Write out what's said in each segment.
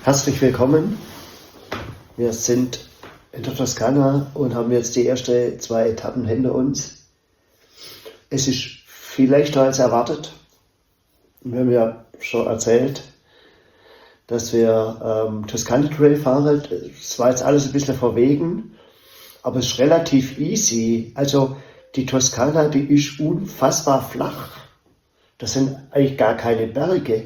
Herzlich willkommen. Wir sind in der Toskana und haben jetzt die ersten 2 Etappen hinter uns. Es ist viel leichter als erwartet. Wir haben ja schon erzählt, dass wir Toscana Trail fahren. Es war jetzt alles ein bisschen verwegen, aber es ist relativ easy. Also die Toskana, die ist unfassbar flach. Das sind eigentlich gar keine Berge.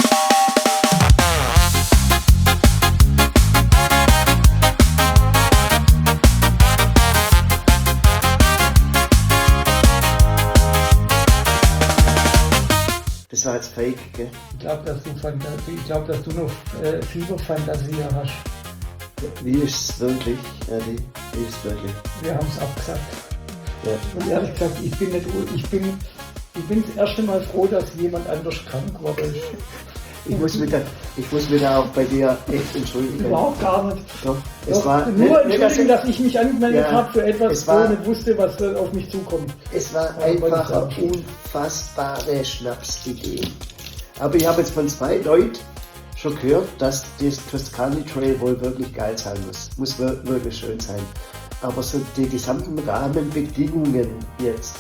Das war jetzt fake, gell? Ich glaube, dass du noch Fieberfantasie hast. Wie ist es wirklich, Adi? Wie ist es wirklich? Wir haben es abgesagt. Ja. Und ehrlich gesagt, ich bin das erste Mal froh, dass jemand anders krank geworden ist. Ich muss mich da auch bei dir echt entschuldigen. Überhaupt gar nicht. Doch, Nur entschuldigen, dass ich mich angemeldet habe für etwas, wo ich nicht wusste, was da auf mich zukommt. Es war einfach eine unfassbare Schnapsidee. Aber ich habe jetzt von 2 Leuten schon gehört, dass das Toscana Trail wohl wirklich geil sein muss. Muss wirklich schön sein. Aber so die gesamten Rahmenbedingungen jetzt,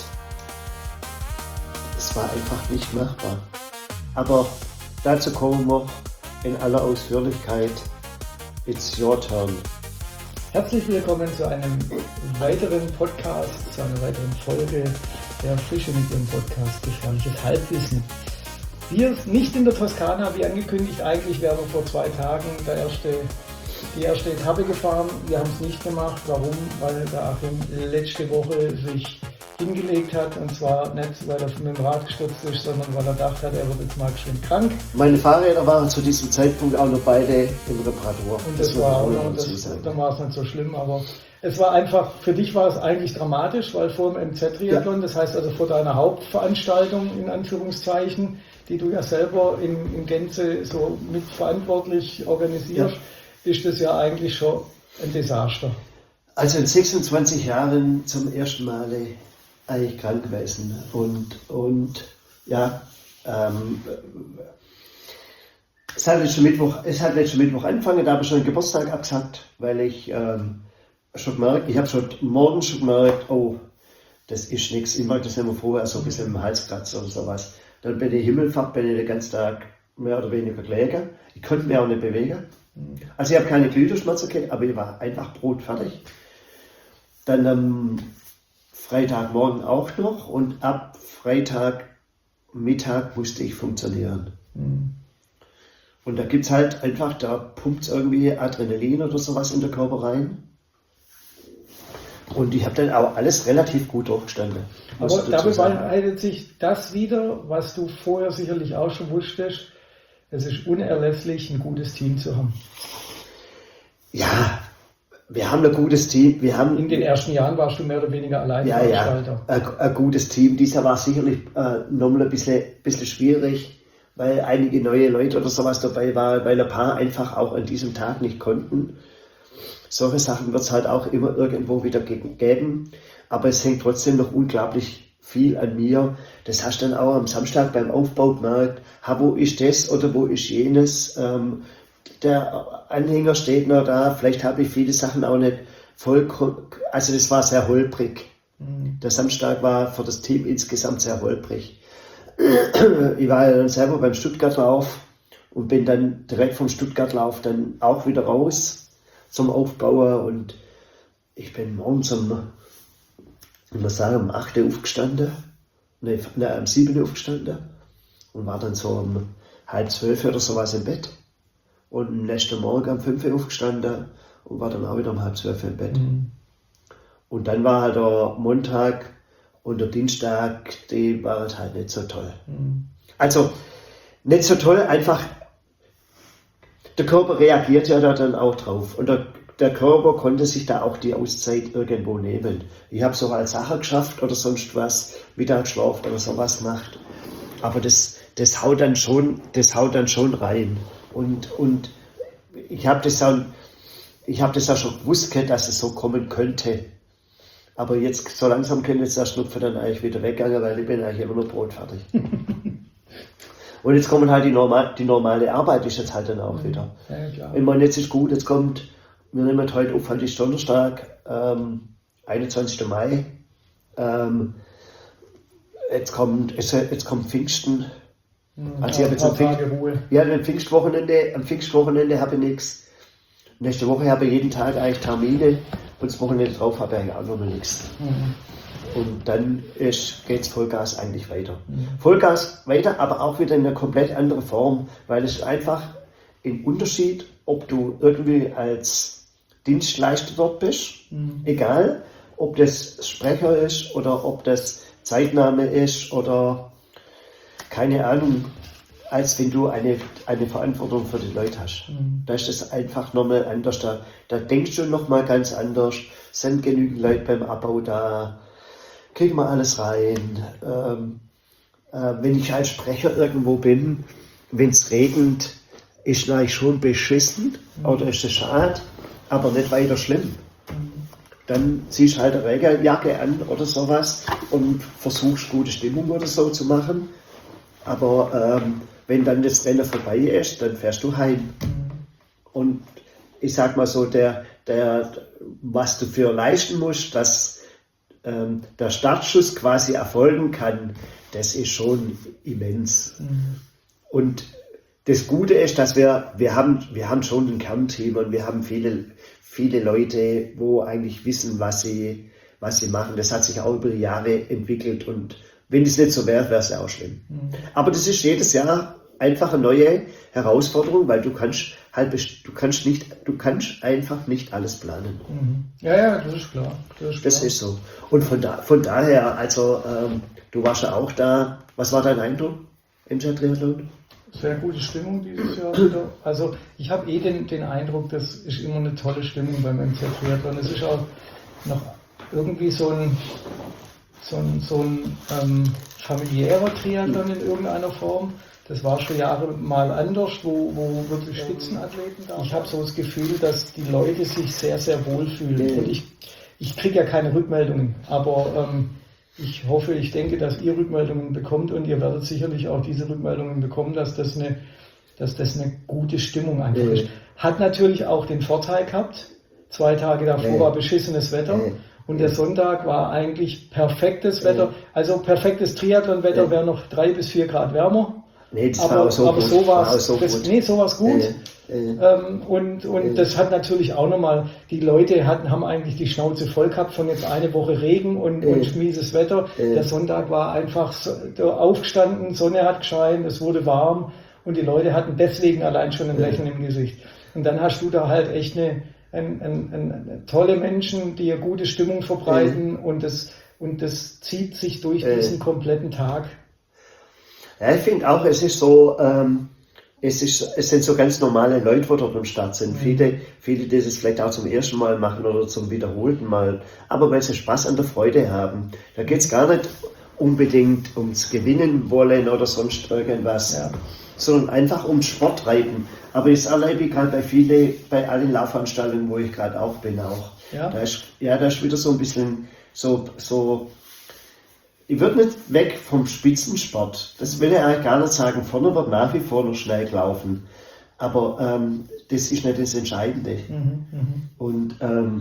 es war einfach nicht machbar. Aber dazu kommen wir in aller Ausführlichkeit. It's your turn. Herzlich willkommen zu einem weiteren Podcast, zu einer weiteren Folge der Frische mit dem Podcast Gefährliches Halbwissen. Wir nicht in der Toskana, wie angekündigt. Eigentlich wären wir vor 2 Tagen die erste Etappe gefahren. Wir haben es nicht gemacht. Warum? Weil der Achim letzte Woche sich hingelegt hat, und zwar nicht, weil er mit dem Rad gestürzt ist, sondern weil er gedacht hat, er wird jetzt mal schön krank. Meine Fahrräder waren zu diesem Zeitpunkt auch noch beide in Reparatur. Und das war auch noch, dann war es nicht so schlimm, aber es war einfach, für dich war es eigentlich dramatisch, weil vor dem MZ-Triathlon, das heißt also vor deiner Hauptveranstaltung, in Anführungszeichen, die du ja selber in Gänze so mitverantwortlich organisierst, ist das ja eigentlich schon ein Desaster. Also in 26 Jahren zum ersten Mal eigentlich krank gewesen und ja, es hat letzten Mittwoch angefangen, da habe ich schon einen Geburtstag abgesagt, weil ich schon gemerkt, ich habe schon morgens schon gemerkt, oh, das ist nichts, ich mag das nicht mehr vorher, so ein bisschen im Halskratz oder sowas. Dann bei der Himmelfahrt bin ich den ganzen Tag mehr oder weniger gelegen, ich konnte mich auch nicht bewegen. Also ich habe keine Gliederschmerzen gehabt, aber ich war einfach brotfertig. Dann am Freitagmorgen auch noch und ab Freitagmittag musste ich funktionieren. Und da gibt es halt einfach, da pumpt irgendwie Adrenalin oder sowas in den Körper rein. Und ich habe dann auch alles relativ gut durchgestanden. Aber da bewahrheitet sich das wieder, was du vorher sicherlich auch schon wusstest. Es ist unerlässlich, ein gutes Team zu haben. Ja, wir haben ein gutes Team. In den ersten Jahren warst du mehr oder weniger alleine Veranstalter. Ein gutes Team. Dieser war sicherlich nochmal ein bisschen schwierig, weil einige neue Leute oder sowas dabei waren, weil ein paar einfach auch an diesem Tag nicht konnten. Solche Sachen wird es halt auch immer irgendwo wieder geben. Aber es hängt trotzdem noch unglaublich viel an mir. Das hast du dann auch am Samstag beim Aufbau gemerkt. Wo ist das oder wo ist jenes? Der Anhänger steht noch da. Vielleicht habe ich viele Sachen auch nicht also das war sehr holprig. Der Samstag war für das Team insgesamt sehr holprig. Ich war ja dann selber beim Stuttgartlauf und bin dann direkt vom Stuttgartlauf dann auch wieder raus zum Aufbauer, und ich bin morgens um 8 Uhr aufgestanden, um 7 Uhr aufgestanden und war dann so um 11:30 oder sowas im Bett. Und am nächsten Morgen um 5 Uhr aufgestanden und war dann auch wieder um 11:30 im Bett. Und dann war halt der Montag und der Dienstag, die waren halt nicht so toll. Also nicht so toll, einfach der Körper reagiert ja da dann auch drauf. Und der Körper konnte sich da auch die Auszeit irgendwo nehmen. Ich habe so als Sache geschafft oder sonst was, Mittagsschlaf oder sowas gemacht. Aber das haut dann schon rein. Und ich habe das ja schon gewusst, dass es so kommen könnte. Aber jetzt so langsam könnte jetzt der Schnupfen dann eigentlich wieder weggegangen, weil ich bin eigentlich immer noch brotfertig. Und jetzt kommt halt die normale Arbeit ist jetzt halt dann auch wieder. Ja, klar. Ich meine, jetzt ist gut, jetzt kommt, wir nehmen heute auf, heute ist Donnerstag, 21. Mai. Jetzt kommt Pfingsten. Also ich habe jetzt am Pfingstwochenende habe ich nichts. Nächste Woche habe ich jeden Tag eigentlich Termine und das Wochenende drauf habe ich eigentlich auch noch nichts. Und dann geht es Vollgas eigentlich weiter. Vollgas weiter, aber auch wieder in einer komplett anderen Form, weil es einfach ein Unterschied, ob du irgendwie als Dienstleister dort bist, egal, ob das Sprecher ist oder ob das Zeitnahme ist oder keine Ahnung, als wenn du eine Verantwortung für die Leute hast. Da ist es einfach nochmal anders. Da denkst du nochmal ganz anders. Sind genügend Leute beim Abbau da? Kriegen wir alles rein? Wenn ich als Sprecher irgendwo bin, wenn es regnet, ist vielleicht schon beschissen oder ist es schade, aber nicht weiter schlimm. Dann ziehst du halt eine Regenjacke an oder sowas und versuchst gute Stimmung oder so zu machen. Aber wenn dann das Rennen vorbei ist, dann fährst du heim. Und ich sag mal so, was du für leisten musst, dass der Startschuss quasi erfolgen kann, das ist schon immens. Und das Gute ist, dass wir haben schon ein Kernteam und wir haben viele Leute, wo eigentlich wissen, was sie machen. Das hat sich auch über die Jahre entwickelt und wenn es nicht so wäre, wäre es auch schlimm. Aber das ist jedes Jahr einfach eine neue Herausforderung, weil du kannst einfach nicht alles planen. Ja, das ist klar. Das ist so. Und von daher, also du warst ja auch da. Was war dein Eindruck im Triathlon? Sehr gute Stimmung dieses Jahr wieder. Also ich habe den Eindruck, das ist immer eine tolle Stimmung beim MZ Triathlon. Es ist auch noch irgendwie so ein familiärer Triathlon in irgendeiner Form. Das war schon Jahre mal anders, wo wirklich Spitzenathleten da waren. Ich habe so das Gefühl, dass die Leute sich sehr, sehr wohlfühlen. Und ich kriege ja keine Rückmeldungen, aber ich denke, dass ihr Rückmeldungen bekommt und ihr werdet sicherlich auch diese Rückmeldungen bekommen, dass das eine gute Stimmung einfach ist. Hat natürlich auch den Vorteil gehabt, 2 Tage davor war beschissenes Wetter. Und der Sonntag war eigentlich perfektes Wetter. Also perfektes Triathlon-Wetter wäre noch 3 bis 4 Grad wärmer. Nee, das war auch so gut. So war es gut. Und das hat natürlich auch nochmal, die Leute haben eigentlich die Schnauze voll gehabt von jetzt eine Woche Regen und mieses Wetter. Der Sonntag war einfach aufgestanden, Sonne hat gescheint, es wurde warm und die Leute hatten deswegen allein schon ein Lächeln im Gesicht. Und dann hast du da halt echt tolle Menschen, die eine gute Stimmung verbreiten und das zieht sich durch diesen kompletten Tag. Ja, ich finde auch, es ist so, es sind so ganz normale Leute, die dort am Start sind. Viele, die das vielleicht auch zum ersten Mal machen oder zum wiederholten Mal, aber weil sie Spaß an der Freude haben. Da geht es gar nicht unbedingt ums Gewinnen wollen oder sonst irgendwas, sondern einfach ums Sporttreiben. Aber ich erlebe gerade bei allen Laufveranstaltungen, wo ich gerade auch bin, auch. Da ist wieder so ein bisschen so. Ich würde nicht weg vom Spitzensport. Das will ich eigentlich gar nicht sagen. Vorne wird nach wie vor noch schnell gelaufen. Aber das ist nicht das Entscheidende. Und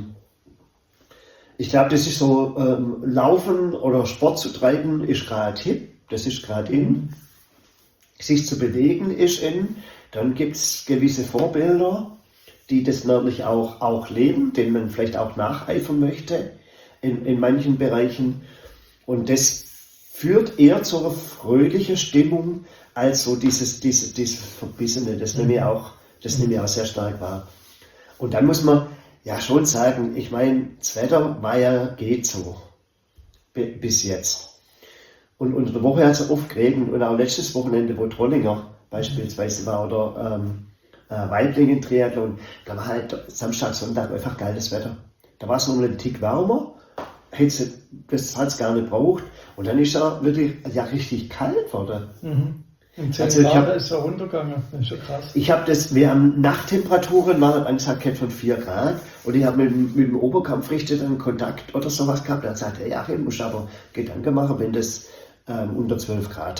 ich glaube, das ist so, Laufen oder Sport zu treiben ist gerade hip. Das ist gerade in. Sich zu bewegen ist in. Dann gibt es gewisse Vorbilder, die das nämlich auch leben, denen man vielleicht auch nacheifern möchte in manchen Bereichen. Und das führt eher zu einer fröhlichen Stimmung als so dieses Verbissene. Das nehme ich auch sehr stark wahr. Und dann muss man ja schon sagen, ich meine, das Wetter geht so bis jetzt. Und unter der Woche hat es oft geregnet und auch letztes Wochenende, wo Trollinger beispielsweise war oder Waiblingen Triathlon, da war halt Samstag, Sonntag einfach geiles Wetter. Da war es noch einen Tick wärmer. Das hat es gar nicht gebraucht. Und dann ist er wirklich richtig kalt worden. In 10 Grad ist er runtergegangen. Das ist schon krass. Wir haben Nachttemperaturen, waren angesagt von 4 Grad. Und ich habe mit dem Oberkampfrichter dann Kontakt oder sowas gehabt. Er sagte, ja, ich muss aber Gedanken machen, wenn das unter 12 Grad hat,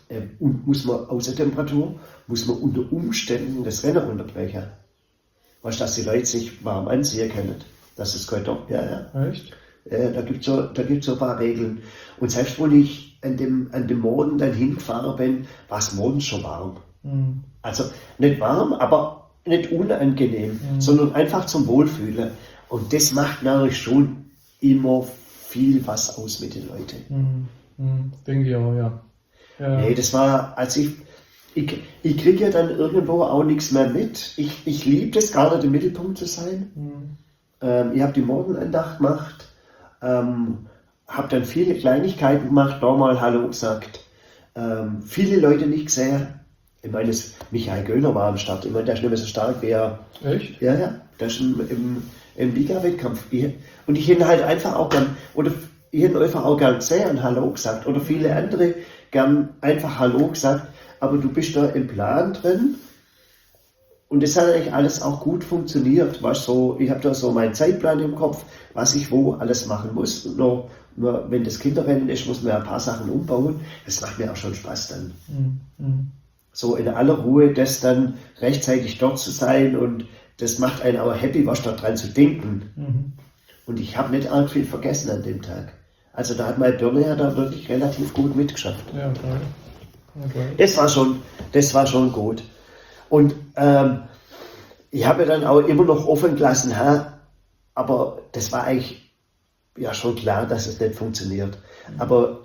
Und muss man außer Temperatur, muss man unter Umständen das Rennen unterbrechen. Weißt du, dass die Leute sich warm anziehen können. Das ist kein Doch. Ja. Echt? Da gibt's so ein paar Regeln. Und selbst wo ich an dem Morgen dann hingefahren bin, war es morgens schon warm. Mhm. Also nicht warm, aber nicht unangenehm, sondern einfach zum Wohlfühlen. Und das macht natürlich schon immer viel was aus mit den Leuten. Denke ich auch, ja. Nee, das war, als ich kriege ja dann irgendwo auch nichts mehr mit. Ich liebe das, gerade im Mittelpunkt zu sein. Ich habe die Morgenandacht gemacht, habe dann viele Kleinigkeiten gemacht, nochmal Hallo gesagt. Viele Leute nicht gesehen. Ich meine, Michael Göhner war am Start. Ich meine, der ist nicht mehr so stark wie er. Echt? Ja, der ist im Liga-Wettkampf. Und ich hätte halt einfach auch gern, oder ich hätte einfach auch gern gesehen, Hallo gesagt. Oder viele andere gern einfach Hallo gesagt. Aber du bist da im Plan drin. Und das hat eigentlich alles auch gut funktioniert. Weißt, so, ich habe da so meinen Zeitplan im Kopf, was ich wo alles machen muss. Und nur, wenn das Kinderrennen ist, muss man ein paar Sachen umbauen. Das macht mir auch schon Spaß dann. So in aller Ruhe, das dann rechtzeitig dort zu sein, und das macht einen auch happy, was da dran zu denken. Und ich habe nicht arg viel vergessen an dem Tag. Also da hat meine Birne ja da wirklich relativ gut mitgeschafft. Ja, okay. Das war schon gut. Und ich habe dann auch immer noch offen gelassen, aber das war eigentlich ja schon klar, dass es nicht funktioniert. Aber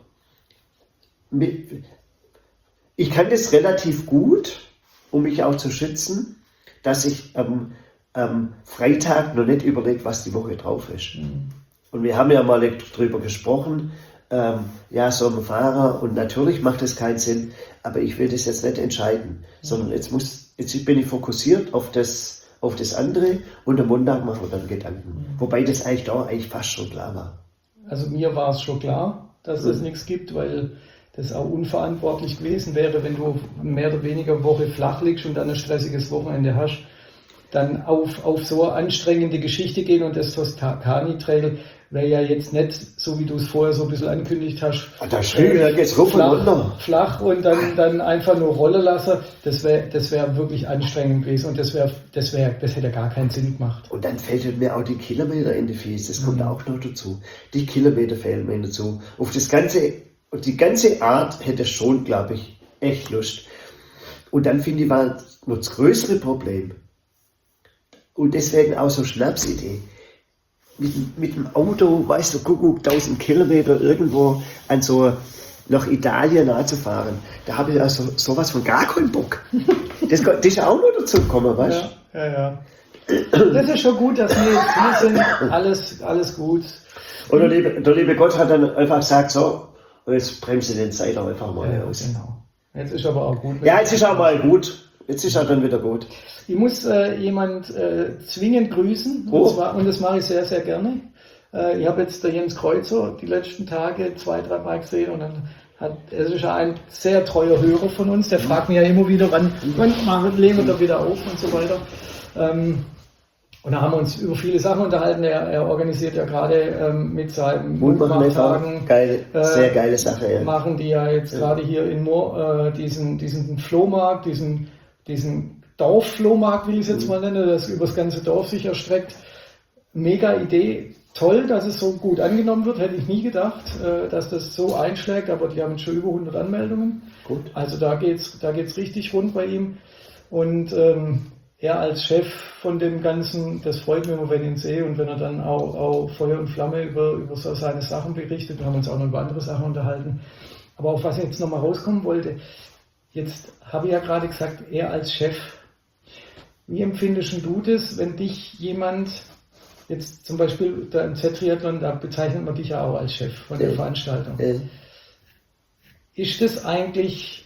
ich kann das relativ gut, um mich auch zu schützen, dass ich am Freitag noch nicht überlege, was die Woche drauf ist. Und wir haben ja mal drüber gesprochen, so ein Fahrer, und natürlich macht es keinen Sinn, aber ich will das jetzt nicht entscheiden, sondern jetzt bin ich fokussiert auf das andere, und am Montag machen wir dann Gedanken. Wobei das eigentlich fast schon klar war. Also mir war es schon klar, dass es nichts gibt, weil das auch unverantwortlich gewesen wäre, wenn du mehr oder weniger eine Woche flach liegst und dann ein stressiges Wochenende hast, dann auf so eine anstrengende Geschichte gehen, und das Toskani-Trail wäre ja jetzt nicht, so wie du es vorher so ein bisschen angekündigt hast, flach und dann einfach nur rollen lassen. Das wäre wirklich anstrengend gewesen, und das hätte gar keinen Sinn gemacht. Und dann fällt mir auch die Kilometer in die Fies, das kommt auch noch dazu. Die Kilometer fehlen mir dazu. Auf die ganze Art hätte schon, glaube ich, echt Lust. Und dann finde ich, war noch das größere Problem, und deswegen auch so Schnapsidee. Mit dem Auto, weißt du, Kuckuck, 1000 Kilometer irgendwo an so nach Italien nachzufahren. Da habe ich ja sowas von gar keinen Bock. Das ist auch noch dazu gekommen, weißt du? Ja. Das ist schon gut, dass wir jetzt hier sind. Alles gut. Und der liebe Gott hat dann einfach gesagt, so, und jetzt bremse den Zeit auch einfach mal aus. Genau. Jetzt ist aber auch gut. Ja, jetzt ist auch mal gut. Jetzt ist er dann wieder gut. Ich muss jemand zwingend grüßen, und das mache ich sehr, sehr gerne. Ich habe jetzt der Jens Kreuzer die letzten Tage 2-3 Mal gesehen, und dann es ist ja ein sehr treuer Hörer von uns, der fragt mich ja immer wieder, wann legen wir da wieder auf und so weiter. Und da haben wir uns über viele Sachen unterhalten. Er organisiert ja gerade mit seinem Mutmachtagen, sehr geile Sache. Ja. Machen die ja jetzt gerade hier in Moor diesen Flohmarkt, diesen Dorfflohmarkt, will ich es jetzt mal nennen, das über das ganze Dorf sich erstreckt. Mega Idee, toll, dass es so gut angenommen wird, hätte ich nie gedacht, dass das so einschlägt, aber die haben schon über 100 Anmeldungen. Gut. Also da geht's richtig rund bei ihm. Und er als Chef von dem Ganzen, das freut mich immer, wenn ich ihn sehe, und wenn er dann auch Feuer und Flamme über so seine Sachen berichtet. Wir haben uns auch noch über andere Sachen unterhalten. Aber auf was ich jetzt nochmal rauskommen wollte, jetzt habe ich ja gerade gesagt, er als Chef. Wie empfindest du das, wenn dich jemand, jetzt zum Beispiel da im Z-Triathlon, da bezeichnet man dich ja auch als Chef von der Veranstaltung. Ist das eigentlich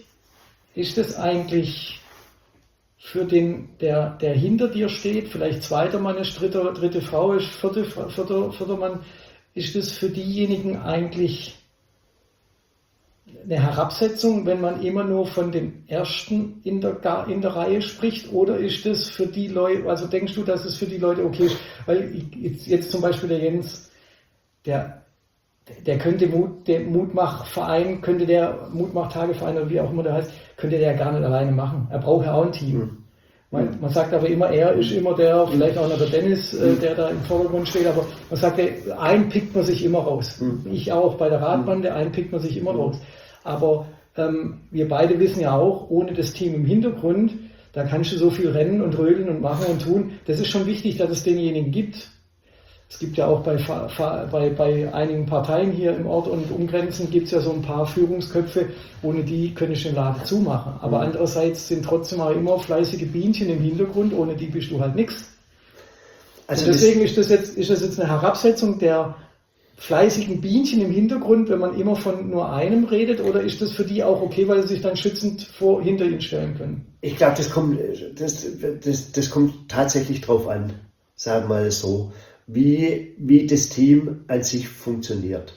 für den, der hinter dir steht, vielleicht zweiter Mann ist, dritte Frau ist, vierter Mann, ist das für diejenigen eigentlich eine Herabsetzung, wenn man immer nur von dem Ersten in der Reihe spricht, oder ist das für die Leute, also denkst du, dass es für die Leute okay ist? Weil jetzt zum Beispiel der Jens, der der könnte der Mutmachverein, der Mutmachtageverein oder wie auch immer der heißt, könnte der gar nicht alleine machen. Er braucht ja auch ein Team. Man sagt aber immer, er ist immer der, vielleicht auch noch der Dennis, der da im Vordergrund steht, aber man sagt, einen pickt man sich immer raus. Ich auch bei der Radbande, einen pickt man sich immer raus. Aber wir beide wissen ja auch, ohne das Team im Hintergrund, da kannst du so viel rennen und rödeln und machen und tun. Das ist schon wichtig, dass es denjenigen gibt. Es gibt ja auch bei einigen Parteien hier im Ort und Umgrenzen gibt es ja so ein paar Führungsköpfe, ohne die könnte ich den Laden zumachen. Aber andererseits sind trotzdem auch immer fleißige Bienchen im Hintergrund, ohne die bist du halt nichts. Also deswegen ist das jetzt eine Herabsetzung der fleißigen Bienchen im Hintergrund, wenn man immer von nur einem redet, oder ist das für die auch okay, weil sie sich dann schützend hinter ihnen stellen können? Ich glaube, das kommt tatsächlich drauf an, sagen wir mal so, wie das Team an sich funktioniert.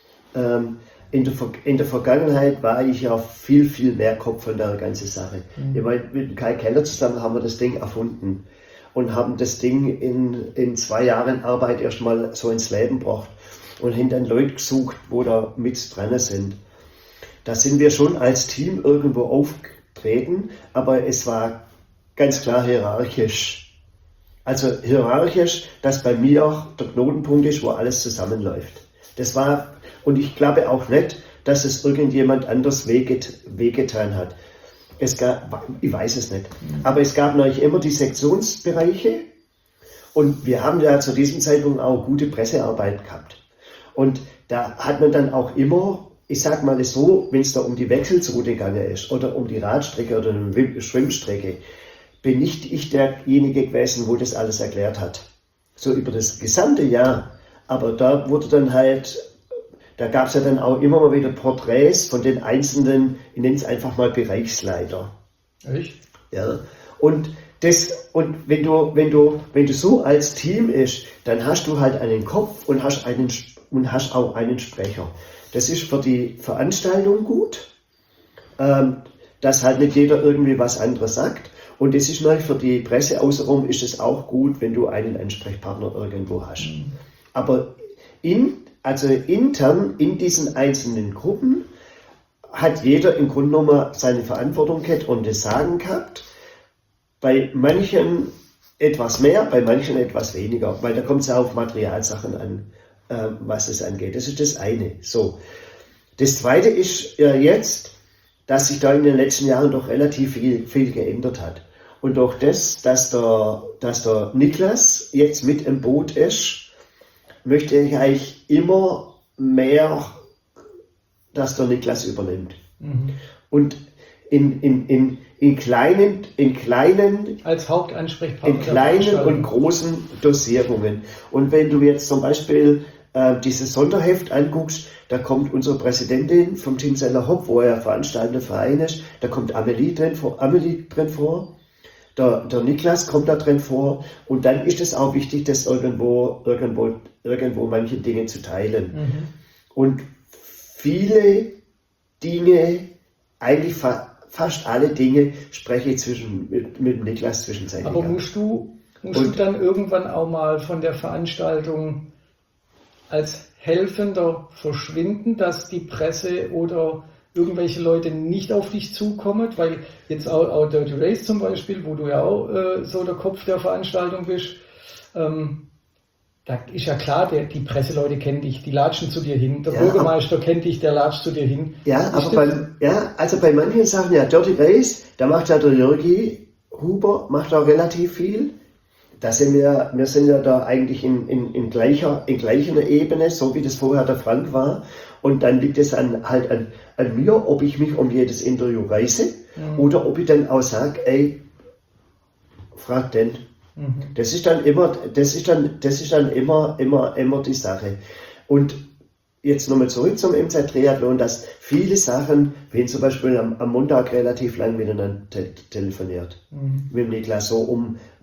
In der Vergangenheit war ich ja viel, viel mehr Kopf von der ganzen Sache. Ich meine, mit Kai Keller zusammen haben wir das Ding erfunden und haben das Ding in 2 Jahren Arbeit erstmal so ins Leben gebracht und haben dann Leute gesucht, wo da mit dran sind. Da sind wir schon als Team irgendwo aufgetreten, aber es war ganz klar hierarchisch. Also hierarchisch, dass bei mir der Knotenpunkt ist, wo alles zusammenläuft. Das war, und ich glaube auch nicht, dass es irgendjemand anders wehgetan hat. Ich weiß es nicht. Aber es gab natürlich immer die Sektionsbereiche und wir haben ja zu diesem Zeitpunkt auch gute Pressearbeit gehabt. Und da hat man dann auch immer, ich sag mal so, wenn es da um die Wechselsroute gegangen ist oder um die Radstrecke oder eine Schwimmstrecke, bin nicht ich derjenige gewesen, wo das alles erklärt hat. So über das gesamte Jahr. Aber da wurde dann halt, da gab es ja dann auch immer mal wieder Porträts von den einzelnen, ich nenne es einfach mal Bereichsleiter. Echt? Ja. Und wenn du so als Team ist, dann hast du halt einen Kopf und hast auch einen Sprecher. Das ist für die Veranstaltung gut, dass halt nicht jeder irgendwie was anderes sagt. Und es ist natürlich für die Presse außenrum ist es auch gut, wenn du einen Ansprechpartner irgendwo hast. Aber intern in diesen einzelnen Gruppen hat jeder im Grunde genommen seine Verantwortung gehabt und das Sagen gehabt. Bei manchen etwas mehr, bei manchen etwas weniger, weil da kommt es ja auf Materialsachen an, was es angeht. Das ist das eine. So. Das zweite ist jetzt, dass sich da in den letzten Jahren doch relativ viel geändert hat. Und durch das, dass der Niklas jetzt mit im Boot ist, möchte ich eigentlich immer mehr, dass der Niklas übernimmt. Und in kleinen als Hauptansprechpartner in kleinen und großen Dosierungen. Und wenn du jetzt zum Beispiel dieses Sonderheft anguckst, da kommt unsere Präsidentin vom Team Seller Hopp, wo er veranstaltender Verein ist, da kommt Amelie drin vor, der Niklas kommt da drin vor, und dann ist es auch wichtig, das irgendwo manche Dinge zu teilen. Und viele Dinge, eigentlich fast alle Dinge, spreche ich mit dem Niklas zwischenzeitlich. Aber musst du dann irgendwann auch mal von der Veranstaltung als Helfender verschwinden, dass die Presse oder irgendwelche Leute nicht auf dich zukommen, weil jetzt auch Dirty Race zum Beispiel, wo du ja auch so der Kopf der Veranstaltung bist, da ist ja klar, die Presseleute kennen dich, die latschen zu dir hin, der Bürgermeister kennt dich, der latscht zu dir hin. Ja, aber bei manchen Sachen, ja, Dirty Race, da macht ja der Jürgi Huber, macht auch relativ viel. Da sind wir sind ja da eigentlich in gleicher Ebene, so wie das vorher der Frank war. Und dann liegt es an mir, ob ich mich um jedes Interview reiße oder ob ich dann auch sage, ey, frag den. Das ist dann immer die Sache. Und jetzt nochmal zurück zum MZ Triathlon, dass viele Sachen, wenn zum Beispiel am Montag relativ lang miteinander telefoniert, mit dem Niklas, so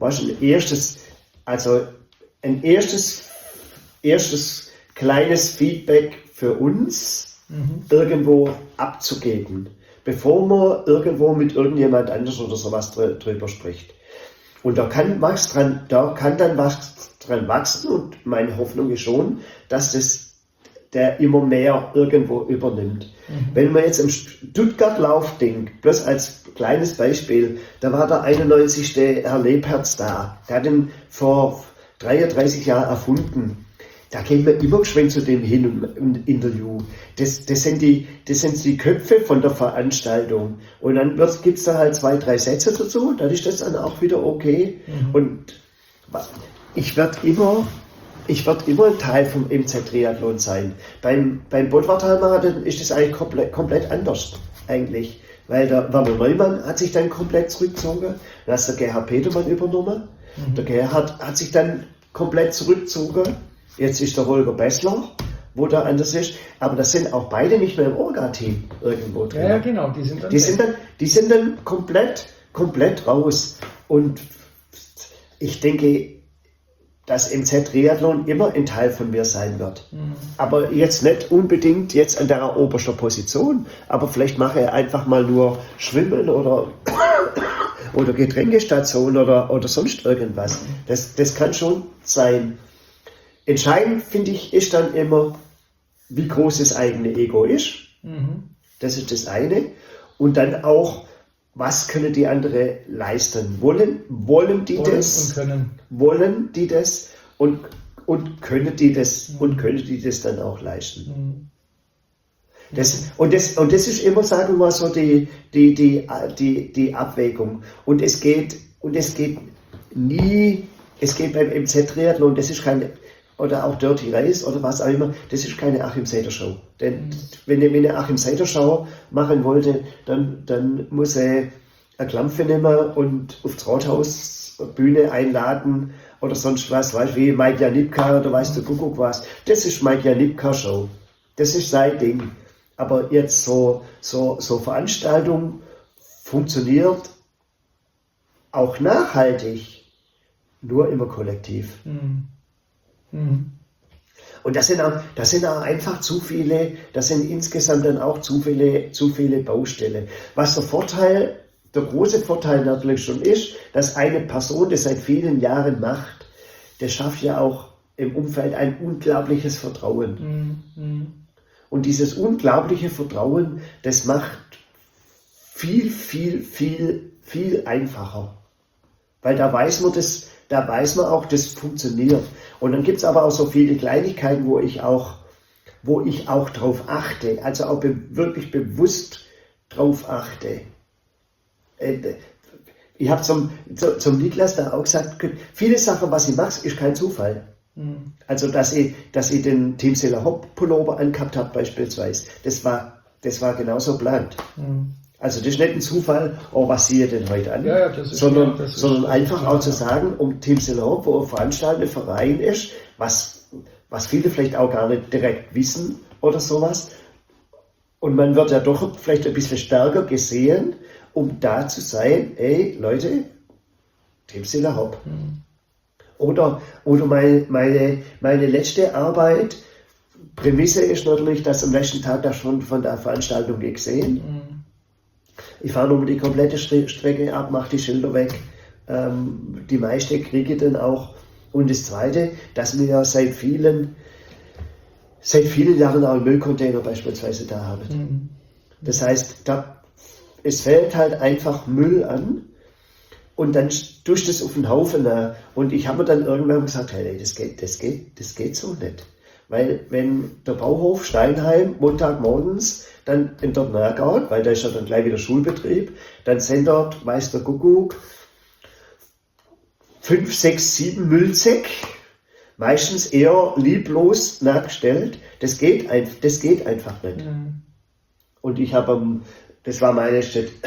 ein erstes kleines Feedback für uns irgendwo abzugeben, bevor man irgendwo mit irgendjemand anders oder sowas drüber spricht. Und da kann dann was dran wachsen, und meine Hoffnung ist schon, dass der immer mehr irgendwo übernimmt. Wenn man jetzt im Stuttgart-Lauf denkt, bloß als kleines Beispiel, da war der 91. Herr Lebherz da. Der hat ihn vor 33 Jahren erfunden. Da gehen wir immer geschwind zu dem hin im Interview. Das sind die Köpfe von der Veranstaltung. Und dann gibt es da halt 2, 3 Sätze dazu, dann ist das dann auch wieder okay. Und ich werde immer ein Teil vom MZ Triathlon sein. Beim Bottwartal-Marathon ist das eigentlich komplett anders, eigentlich. Weil der Werner Neumann hat sich dann komplett zurückgezogen, dann hat der Gerhard Petermann übernommen. Der Gerhard hat sich dann komplett zurückgezogen. Jetzt ist der Holger Bessler, wo der anders ist. Aber das sind auch beide nicht mehr im Orga-Team irgendwo drin. Ja, genau, die sind dann komplett raus. Und ich denke, dass MZ Triathlon immer ein Teil von mir sein wird. Aber jetzt nicht unbedingt jetzt an der obersten Position, aber vielleicht mache ich einfach mal nur Schwimmen oder Getränkestation oder sonst irgendwas. Das kann schon sein. Entscheidend, finde ich, ist dann immer, wie groß das eigene Ego ist. Das ist das eine. Und dann auch, was können die andere leisten? Wollen die das? Wollen die das? Und können die das? Und können die das dann auch leisten? Das ist immer, sagen wir mal so, die Abwägung. Und es geht beim MZ Triathlon, das ist keine, oder auch Dirty Race oder was auch immer, das ist keine Achim Seder Show. Denn wenn ich eine Achim Seder Show machen wollte, dann muss er eine Klampfe nehmen und aufs Rathaus Bühne einladen oder sonst was, weißt wie Mike Janipka oder weißt du Kuckuck was. Das ist Mike Janipka Show. Das ist sein Ding. Aber jetzt so Veranstaltung funktioniert auch nachhaltig, nur immer kollektiv. Und das sind auch einfach zu viele, das sind insgesamt dann auch zu viele Baustellen. Was der große Vorteil natürlich schon ist, dass eine Person das seit vielen Jahren macht, der schafft ja auch im Umfeld ein unglaubliches Vertrauen. Und dieses unglaubliche Vertrauen, das macht viel einfacher. Weil da weiß man auch, das funktioniert. Und dann gibt es aber auch so viele Kleinigkeiten, wo ich auch drauf achte, also auch wirklich bewusst drauf achte. Ich habe zum Niklas da auch gesagt, viele Sachen, was ich mache, ist kein Zufall. Also, dass ich den Team Seller Hopp Pullover angehabt habe beispielsweise, das war genauso geplant. Also das ist nicht ein Zufall, oh, was ziehe ich denn heute an, sondern einfach auch zu sagen, um Team Seller Hopp, wo ein veranstaltender Verein ist, was viele vielleicht auch gar nicht direkt wissen oder sowas. Und man wird ja doch vielleicht ein bisschen stärker gesehen, um da zu sein, ey, Leute, Team Seller Hopp. Oder meine letzte Arbeit, Prämisse ist natürlich, dass am nächsten Tag das schon von der Veranstaltung gesehen. Ich fahre nur die komplette Strecke ab, mache die Schilder weg. Die meiste kriege ich dann auch. Und das Zweite, dass wir ja seit vielen Jahren auch einen Müllcontainer beispielsweise da haben. Das heißt, es fällt halt einfach Müll an und dann tust du das auf den Haufen. Und ich habe mir dann irgendwann gesagt, hey, das geht so nicht. Weil wenn der Bauhof Steinheim Montagmorgens dann in der Nahgaut, weil da ist ja dann gleich wieder Schulbetrieb, dann sind dort, weiß der Kuckuck, 5, 6, 7 Müllsäcke, meistens eher lieblos nachgestellt. Das geht einfach nicht. Und ich habe, das war meine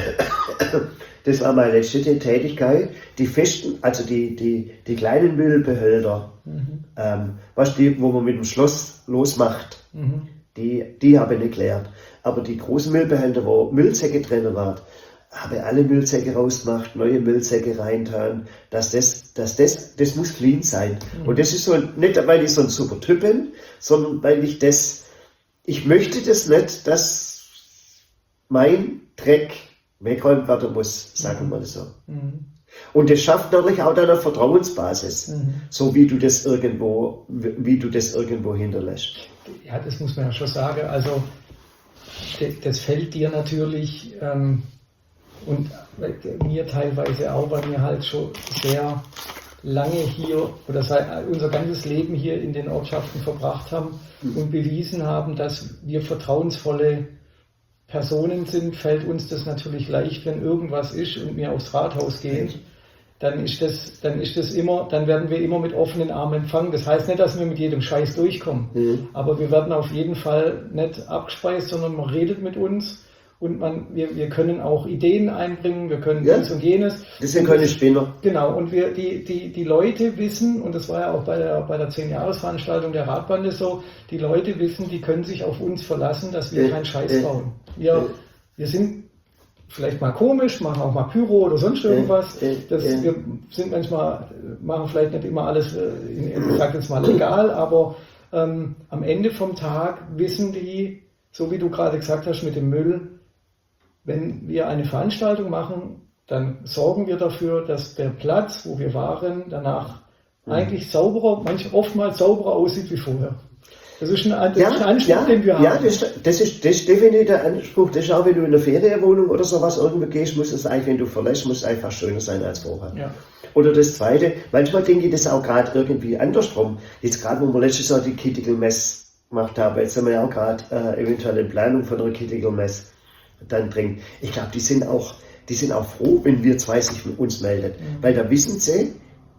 letzte Tätigkeit, die festen, also die kleinen Müllbehälter, wo man mit dem Schloss losmacht, die habe ich nicht gelernt. Aber die großen Müllbehälter, wo Müllsäcke drin waren, habe alle Müllsäcke rausgemacht, neue Müllsäcke reintan, das muss clean sein. Und das ist so, nicht weil ich so ein super Typ bin, sondern weil ich möchte das nicht, dass mein Dreck wegräumt werden muss, sagen wir mal so. Und das schafft natürlich auch eine Vertrauensbasis, so wie du das irgendwo hinterlässt. Ja, das muss man ja schon sagen. Also das fällt dir natürlich und mir teilweise auch, weil wir halt schon sehr lange hier oder unser ganzes Leben hier in den Ortschaften verbracht haben und bewiesen haben, dass wir vertrauensvolle Personen sind, fällt uns das natürlich leicht, wenn irgendwas ist und wir aufs Rathaus gehen, dann werden wir immer mit offenen Armen empfangen. Das heißt nicht, dass wir mit jedem Scheiß durchkommen, aber wir werden auf jeden Fall nicht abgespeist, sondern man redet mit uns und wir können auch Ideen einbringen, wir können dies und jenes. Das sind keine Spinner. Genau, und die Leute wissen, und das war ja auch bei der 10-Jahres-Veranstaltung der Radbande so, die Leute wissen, die können sich auf uns verlassen, dass wir keinen Scheiß bauen. Wir sind vielleicht mal komisch, machen auch mal Pyro oder sonst irgendwas. Wir sind machen vielleicht nicht immer alles, ich sag jetzt mal legal, aber am Ende vom Tag wissen die, so wie du gerade gesagt hast mit dem Müll, wenn wir eine Veranstaltung machen, dann sorgen wir dafür, dass der Platz, wo wir waren, danach eigentlich oftmals sauberer aussieht wie vorher. Das ist ein Anspruch, den wir haben. Ja, das ist definitiv der Anspruch. Das ist auch, wenn du in eine Ferienwohnung oder sowas irgendwo gehst, muss es eigentlich, wenn du verlässt, muss es einfach schöner sein als vorher. Ja. Oder das Zweite, manchmal denke ich das auch gerade irgendwie andersrum. Jetzt gerade, wo wir letztes Jahr die Kittigal-Mess gemacht haben, jetzt haben wir ja auch gerade eventuell eine Planung von einer Kittigal-Mess dann drin. Ich glaube, die sind auch froh, wenn wir zwei sich mit uns melden. Weil da wissen sie,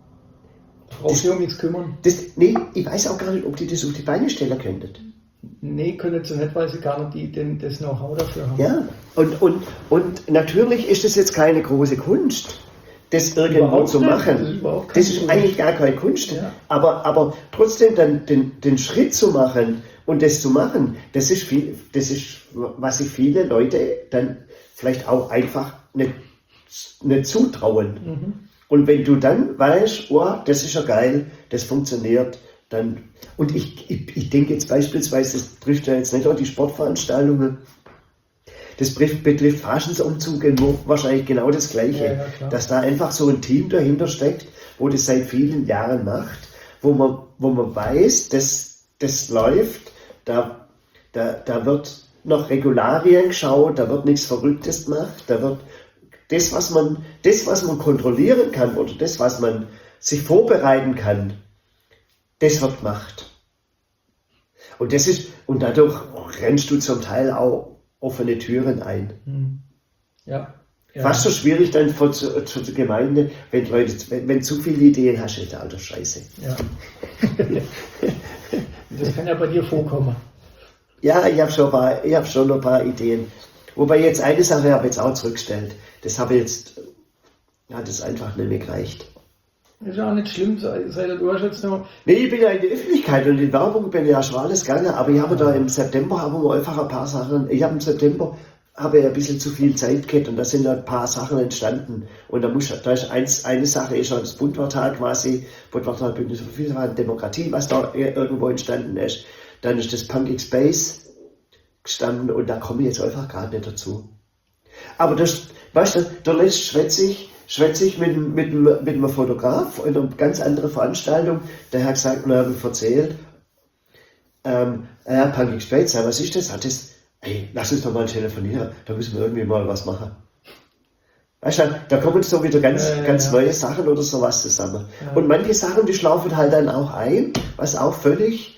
brauchst du um nichts kümmern? Ich weiß auch gar nicht, ob die das auf die Beine stellen könnten. Nee, können sie nicht, weil sie gar nicht das Know-how dafür haben. Ja, und natürlich ist das jetzt keine große Kunst, das irgendwo zu machen. Das ist eigentlich gar keine Kunst. Ja. Aber trotzdem dann den Schritt zu machen und das zu machen, das ist was sich viele Leute dann vielleicht auch einfach nicht zutrauen. Und wenn du dann weißt, das ist ja geil, das funktioniert, dann, und ich denke jetzt beispielsweise, das trifft ja jetzt nicht auch die Sportveranstaltungen, das betrifft Faschensumzüge, wahrscheinlich genau das Gleiche, dass da einfach so ein Team dahinter steckt, wo das seit vielen Jahren macht, wo man weiß, das läuft, da wird nach Regularien geschaut, da wird nichts Verrücktes gemacht, da wird das, was man kontrollieren kann oder das, was man sich vorbereiten kann, das wird gemacht. Und dadurch rennst du zum Teil auch offene Türen ein. Ja. Fast so schwierig dann zur Gemeinde, wenn zu viele Ideen hast, ist das scheiße. Ja. Das kann ja bei dir vorkommen. Ja, ich habe schon noch ein paar Ideen. Wobei jetzt eine Sache habe ich jetzt auch zurückgestellt. Das hat es einfach nicht mehr gereicht. Ist ja auch nicht schlimm, seit du hast jetzt noch... Nee, ich bin ja in der Öffentlichkeit und in Werbung bin ich ja schon alles gegangen, aber ich habe da im September einfach ein paar Sachen, im September habe ich ein bisschen zu viel Zeit gehabt und da sind ein paar Sachen entstanden. Und da ist eine Sache ist das Bundwartal quasi, Bundwartal Bündnis für Vielfalt, Demokratie, was da irgendwo entstanden ist. Dann ist das Punkic Space gestanden und da komme ich jetzt einfach gerade nicht dazu. Aber das, weißt du, da lässt schwätze ich mit einem Fotograf in einer ganz anderen Veranstaltung, der hat gesagt, mir erzählt, Punkic Space, was ist das? Lass uns doch mal telefonieren, da müssen wir irgendwie mal was machen. Weißt du, da kommen so wieder ganz neue Sachen oder sowas zusammen. Ja. Und manche Sachen, die schlafen halt dann auch ein, was auch völlig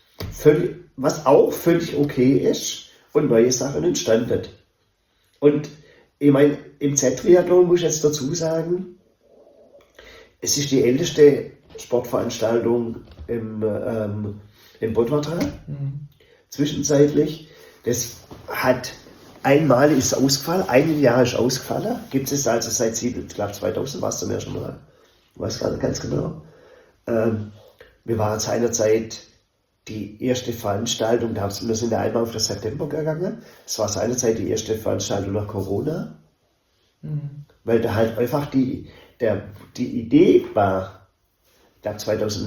okay ist und neue Sachen entstanden. Und ich meine, im Z-Triathlon muss ich jetzt dazu sagen, es ist die älteste Sportveranstaltung im Bundwartal, zwischenzeitlich. Das hat einmal ist ausgefallen, ein Jahr ist ausgefallen, gibt es also seit, ich glaube 2000 war es zum ersten Mal, ich weiß gar nicht ganz genau. Wir waren seinerzeit die erste Veranstaltung, wir sind ja einmal auf das September gegangen, es war seinerzeit die erste Veranstaltung nach Corona, weil da halt einfach die Idee war, ich glaube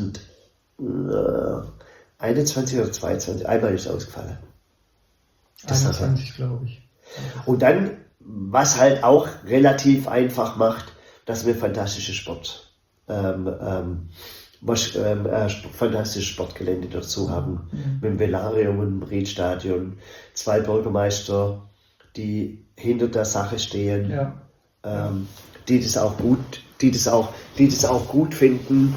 2021 oder 22, einmal ist es ausgefallen. 21, glaube ich. Und dann, was halt auch relativ einfach macht, dass wir fantastische fantastisches Sportgelände dazu haben, mit dem Velarium und dem Riedstadion, 2 Bürgermeister, die hinter der Sache stehen, die das auch gut finden,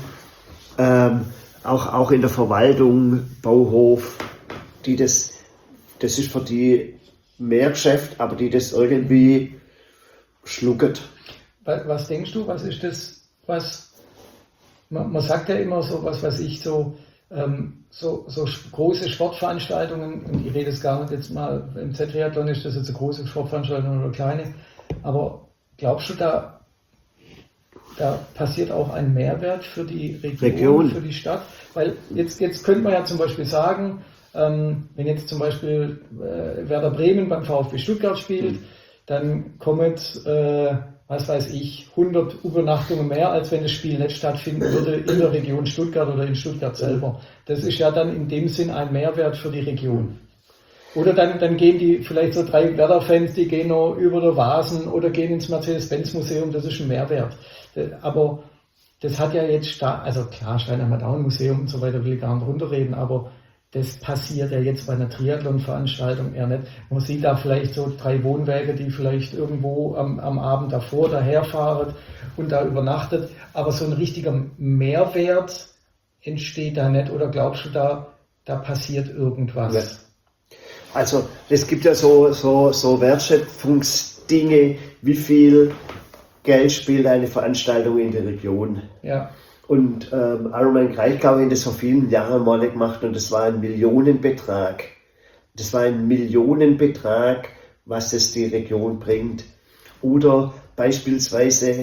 auch in der Verwaltung, Bauhof, das ist für die mehr Geschäft, aber die das irgendwie schlucken. Was denkst du, was ist das, man sagt ja immer so, so große Sportveranstaltungen, und ich rede es gar nicht jetzt mal, im Z-Triathlon ist das jetzt eine große Sportveranstaltung oder kleine, aber glaubst du, da passiert auch ein Mehrwert für die Region, für die Stadt? Weil jetzt könnte man ja zum Beispiel sagen, wenn jetzt zum Beispiel Werder Bremen beim VfB Stuttgart spielt, dann kommen was weiß ich, 100 Übernachtungen mehr, als wenn das Spiel nicht stattfinden würde in der Region Stuttgart oder in Stuttgart selber. Das ist ja dann in dem Sinn ein Mehrwert für die Region. Oder dann gehen die, vielleicht so 3 Werder-Fans, die gehen noch über der Vasen oder gehen ins Mercedes-Benz-Museum, das ist ein Mehrwert. Aber das hat ja jetzt, also klar, Steinheim hat auch ein Museum und so weiter, will ich gar nicht runterreden, aber das passiert ja jetzt bei einer Triathlon-Veranstaltung eher nicht. Man sieht da vielleicht so 3 Wohnwägen, die vielleicht irgendwo am Abend davor daherfahren und da übernachtet. Aber so ein richtiger Mehrwert entsteht da nicht. Oder glaubst du, da passiert irgendwas? Ja. Also es gibt ja so Wertschöpfungsdinge, wie viel Geld spielt eine Veranstaltung in der Region. Ja. Und Ironman Kraichgau hat das vor vielen Jahren mal gemacht und das war ein Millionenbetrag. Das war ein Millionenbetrag, was es die Region bringt. Oder beispielsweise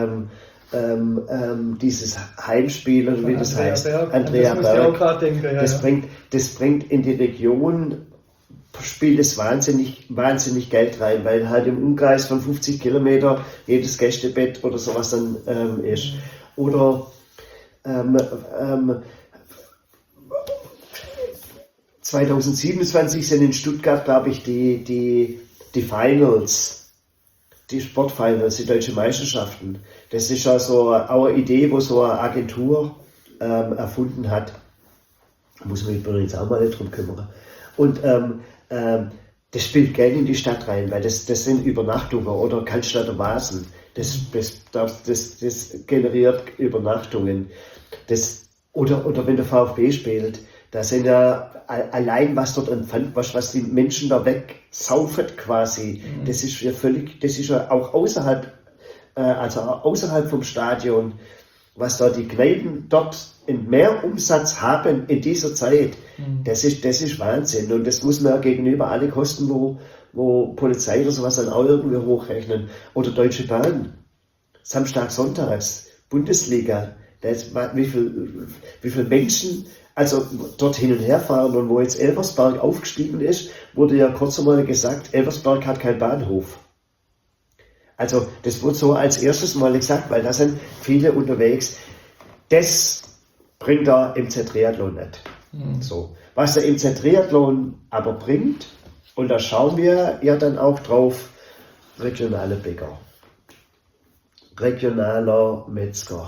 dieses Heimspiel, oder wie das heißt, Andrea Berg. Das bringt in die Region, spielt es wahnsinnig Geld rein, weil halt im Umkreis von 50 Kilometer jedes Gästebett oder sowas dann ist. Oder 2027 sind in Stuttgart, glaube ich, die Finals, die Sportfinals, die deutschen Meisterschaften. Das ist ja so auch eine Idee, wo so eine Agentur erfunden hat. Da muss man mich übrigens auch mal nicht drum kümmern. Und das spielt Geld in die Stadt rein, weil das sind Übernachtungen oder Cannstatter Vasen. Das generiert Übernachtungen. Oder wenn der VfB spielt, da sind ja allein was dort was die Menschen da wegsaufen quasi. Das ist ja auch außerhalb vom Stadion, was da die Kneipen dort in mehr Umsatz haben in dieser Zeit. Das ist Wahnsinn. Und das muss man ja gegenüber alle Kosten, wo Polizei oder sowas dann auch irgendwie hochrechnen. Oder Deutsche Bahn. Samstag, Sonntags, Bundesliga. Wie viele Menschen also dort hin und her fahren, und wo jetzt Elversberg aufgestiegen ist, wurde ja kurz einmal gesagt, Elversberg hat keinen Bahnhof. Also das wurde so als erstes Mal gesagt, weil da sind viele unterwegs. Das bringt der MZ Triathlon nicht. So. Was der MZ Triathlon aber bringt, und da schauen wir ja dann auch drauf, regionale Bäcker, regionaler Metzger,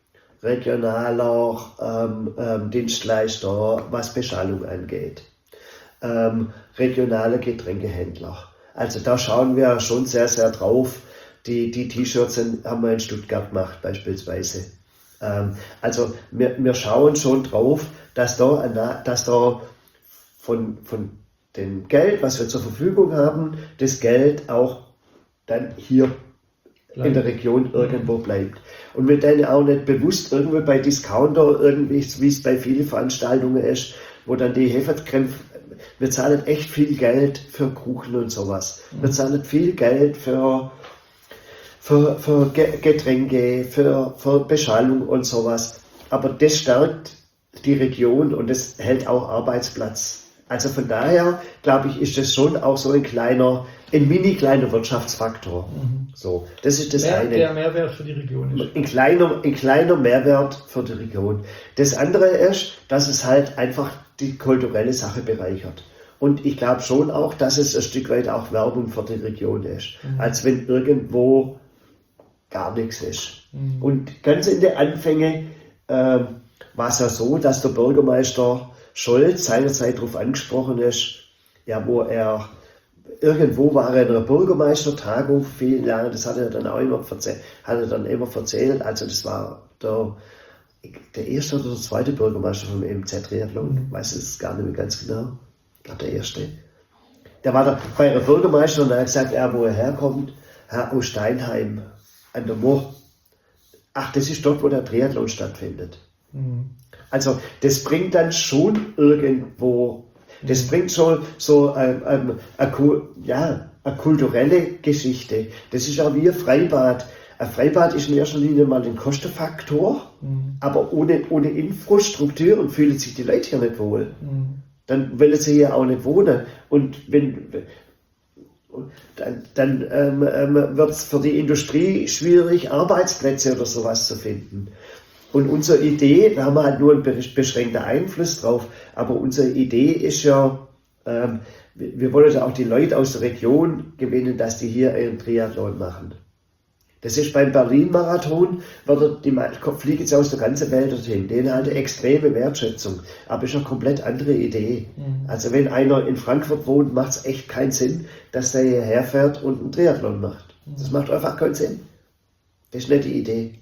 regionaler Dienstleister, was Beschallung angeht, regionale Getränkehändler. Also da schauen wir schon sehr, sehr drauf. Die T-Shirts haben wir in Stuttgart gemacht beispielsweise. Also wir schauen schon drauf, dass da von dem Geld, was wir zur Verfügung haben, das Geld auch dann hier in der Region irgendwo bleibt. Und wir dann auch nicht bewusst irgendwo bei Discounter, irgendwie, wie es bei vielen Veranstaltungen ist, wo dann die Hefekämpfe, wir zahlen echt viel Geld für Kuchen und sowas. Wir zahlen viel Geld für Getränke, für Beschallung und sowas. Aber das stärkt die Region und das hält auch Arbeitsplatz. Also von daher, glaube ich, ist das schon auch so ein mini kleiner Wirtschaftsfaktor. So, das ist das eine. Der Mehrwert für die Region ist. Ein kleiner Mehrwert für die Region. Das andere ist, dass es halt einfach die kulturelle Sache bereichert. Und ich glaube schon auch, dass es ein Stück weit auch Werbung für die Region ist. Als wenn irgendwo gar nichts ist. Und ganz in den Anfängen war es ja so, dass der Bürgermeister Scholz seinerzeit darauf angesprochen ist, ja, wo er irgendwo war er in einer Bürgermeistertagung vor vielen Jahren, das hat er dann auch immer erzählt, also das war der erste oder der zweite Bürgermeister vom EMZ Triathlon, ich weiß es gar nicht mehr ganz genau, ich glaube der erste. Der war da bei einer Bürgermeister und er hat gesagt, wo er herkommt, aus Steinheim an der Mur. Ach, das ist dort, wo der Triathlon stattfindet. Also das bringt dann schon irgendwo, das bringt schon so eine kulturelle Geschichte. Das ist auch wie ein Freibad. Ein Freibad ist in erster Linie mal ein Kostenfaktor, aber ohne Infrastruktur und fühlen sich die Leute hier nicht wohl. Dann wollen sie hier auch nicht wohnen. Und dann wird es für die Industrie schwierig, Arbeitsplätze oder sowas zu finden. Und unsere Idee, da haben wir halt nur einen beschränkten Einfluss drauf, aber unsere Idee ist ja, wir wollen ja auch die Leute aus der Region gewinnen, dass die hier einen Triathlon machen. Das ist beim Berlin-Marathon, die fliegen jetzt aus der ganzen Welt dorthin. Denen hat eine extreme Wertschätzung, aber ist eine komplett andere Idee. Also wenn einer in Frankfurt wohnt, macht es echt keinen Sinn, dass der hierher fährt und einen Triathlon macht. Das macht einfach keinen Sinn. Das ist nicht die Idee.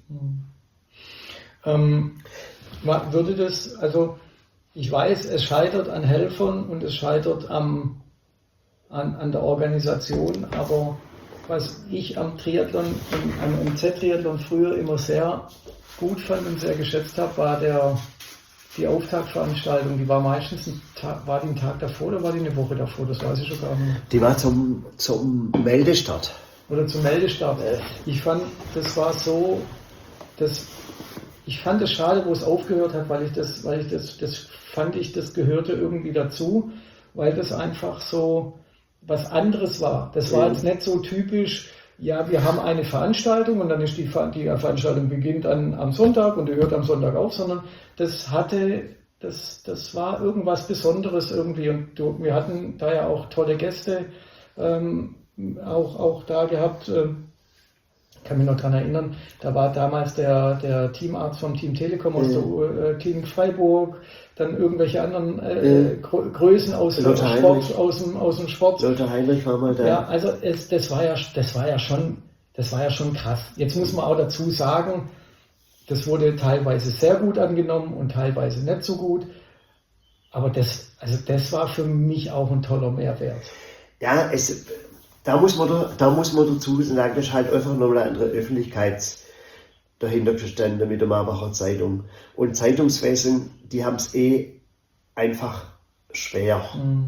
Würde das, also ich weiß, es scheitert an Helfern und es scheitert an der Organisation, aber was ich am Triathlon, am MZ-Triathlon früher immer sehr gut fand und sehr geschätzt habe, war die Auftaktveranstaltung. Die war meistens war die einen Tag davor oder war die eine Woche davor? Das weiß ich schon gar nicht. Die war zum Meldestart. Oder zum Meldestart. Ich fand, das war so, ich fand es schade, wo es aufgehört hat, weil das gehörte irgendwie dazu, weil das einfach so was anderes war. Das war jetzt nicht so typisch, ja, wir haben eine Veranstaltung und dann ist die Veranstaltung beginnt am Sonntag und die hört am Sonntag auf, sondern das war irgendwas Besonderes irgendwie und wir hatten da ja auch tolle Gäste auch da gehabt. Ich kann mich noch daran erinnern, da war damals der Teamarzt vom Team Telekom aus der Klinik Freiburg, dann irgendwelche anderen Größen aus dem Sport. Lothar Heinrich war mal da. Ja, also das war ja schon krass. Jetzt muss man auch dazu sagen, das wurde teilweise sehr gut angenommen und teilweise nicht so gut. Aber das war für mich auch ein toller Mehrwert. Ja, da muss man dazu sagen, das ist halt einfach noch eine andere Öffentlichkeit dahinter gestanden mit der Marbacher Zeitung. Und Zeitungswesen, die haben es einfach schwer.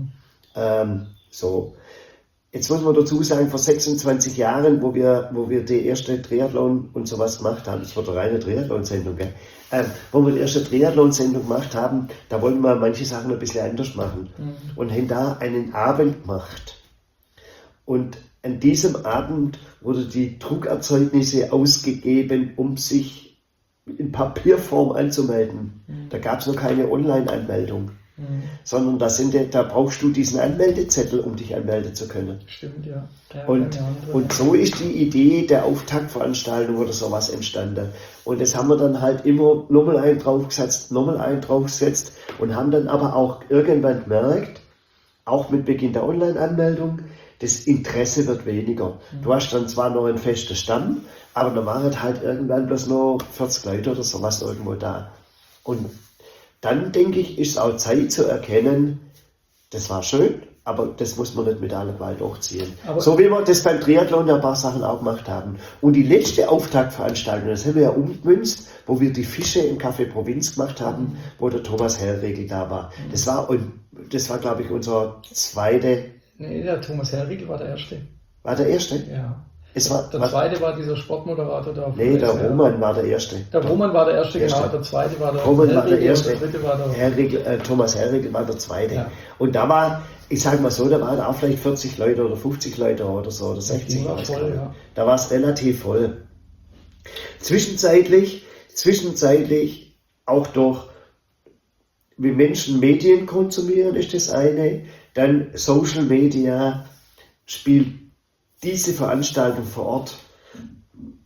So. Jetzt muss man dazu sagen, vor 26 Jahren, wo wir die erste Triathlon und sowas gemacht haben, das war eine reine Triathlon-Sendung, gell? Wo wir die erste Triathlon-Sendung gemacht haben, da wollten wir manche Sachen ein bisschen anders machen. Und haben da einen Abend gemacht. Und an diesem Abend wurden die Druckerzeugnisse ausgegeben, um sich in Papierform anzumelden. Da gab es noch keine Online-Anmeldung, sondern da brauchst du diesen Anmeldezettel, um dich anmelden zu können. Stimmt, ja. Und so ist die Idee der Auftaktveranstaltung oder sowas entstanden. Und das haben wir dann halt immer nochmal einen draufgesetzt und haben dann aber auch irgendwann gemerkt, auch mit Beginn der Online-Anmeldung, das Interesse wird weniger. Du hast dann zwar noch einen festen Stamm, aber da waren halt irgendwann bloß noch 40 Leute oder sowas irgendwo da. Und dann, denke ich, ist es auch Zeit zu erkennen, das war schön, aber das muss man nicht mit aller Gewalt durchziehen. So wie wir das beim Triathlon ja ein paar Sachen auch gemacht haben. Und die letzte Auftaktveranstaltung, das haben wir ja umgemünzt, wo wir die Fische im Café Provinz gemacht haben, wo der Thomas Hellriegel da war. Das war, glaube ich, unser zweite. Nee, der Thomas Hellriegel war der Erste. War der Erste? Ja. Der Zweite war dieser Sportmoderator da. Nee, der Roman war der Erste. Der Roman war der Erste, genau. Der Zweite war der Roman war der Erste. Der Dritte war der Thomas Hellriegel war der Zweite. Ja. Und da war, ich sage mal so, da waren auch vielleicht 40 Leute oder 50 Leute oder so, oder 60 Leute. Voll, ja. Da war es relativ voll. Zwischenzeitlich auch durch, wie Menschen Medien konsumieren, ist das eine. Dann Social Media spielt diese Veranstaltung vor Ort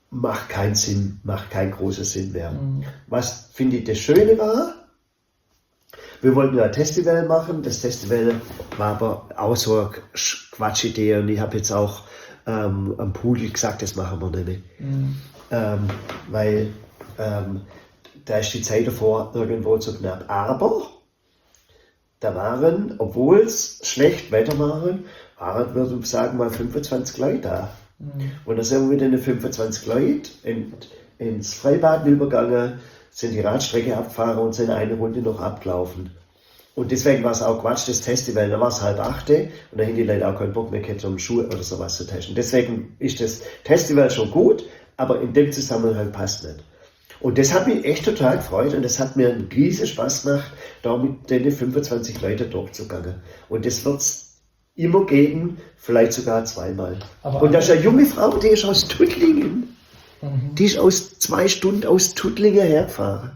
macht keinen Sinn, macht keinen großen Sinn mehr. Was finde ich das Schöne war, wir wollten ja ein Festival machen, das Festival war aber auch so eine Quatschidee und ich habe jetzt auch am Pudel gesagt, das machen wir nicht. Weil da ist die Zeit davor irgendwo zu knapp. Aber da waren, obwohl es schlecht Wetter waren, würde ich sagen, mal 25 Leute da. Und da sind wir mit den 25 Leuten ins Freibad übergegangen, sind die Radstrecke abgefahren und sind eine Runde noch abgelaufen. Und deswegen war es auch Quatsch, das Festival, da war es 7:30 und da haben die Leute auch keinen Bock mehr gehabt, um Schuhe oder sowas zu testen. Deswegen ist das Festival schon gut, aber in dem Zusammenhang passt nicht. Und das hat mich echt total gefreut und das hat mir einen riesen Spaß gemacht, da mit den 25 Leuten durchzugehen. Und das wird es immer geben, vielleicht sogar zweimal. Und da ist eine junge Frau, die ist aus Tuttlingen. Die ist 2 Stunden aus Tuttlingen hergefahren.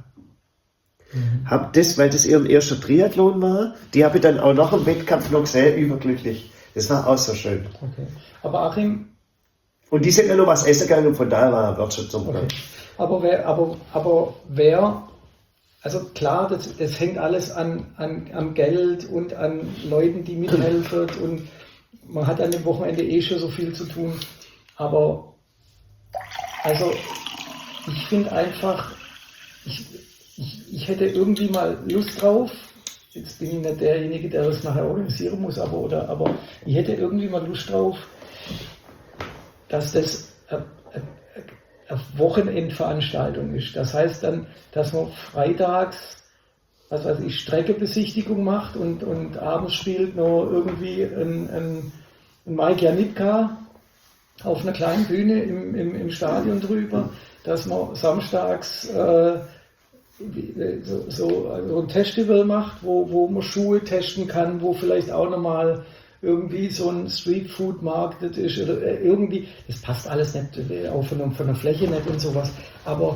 Weil das ihr erster Triathlon war, die habe ich dann auch nach dem Wettkampf noch sehr überglücklich. Das war auch so schön. Okay. Aber Achim... Und die sind ja noch was essen gegangen und von da war Wirtschaft okay. Aber wer, also klar, das hängt alles am Geld und an Leuten, die mithelfen und man hat an dem Wochenende schon so viel zu tun. Aber also ich finde einfach, ich hätte irgendwie mal Lust drauf, jetzt bin ich nicht derjenige, der das nachher organisieren muss, aber ich hätte irgendwie mal Lust drauf, dass das eine Wochenendveranstaltung ist. Das heißt dann, dass man freitags, was weiß ich, Streckebesichtigung macht und abends spielt noch irgendwie ein Mike Janipka auf einer kleinen Bühne im Stadion drüber, dass man samstags so ein Festival macht, wo man Schuhe testen kann, wo vielleicht auch nochmal irgendwie so ein Streetfood-Markt ist oder irgendwie, das passt alles nicht, auch von der Fläche nicht und sowas, aber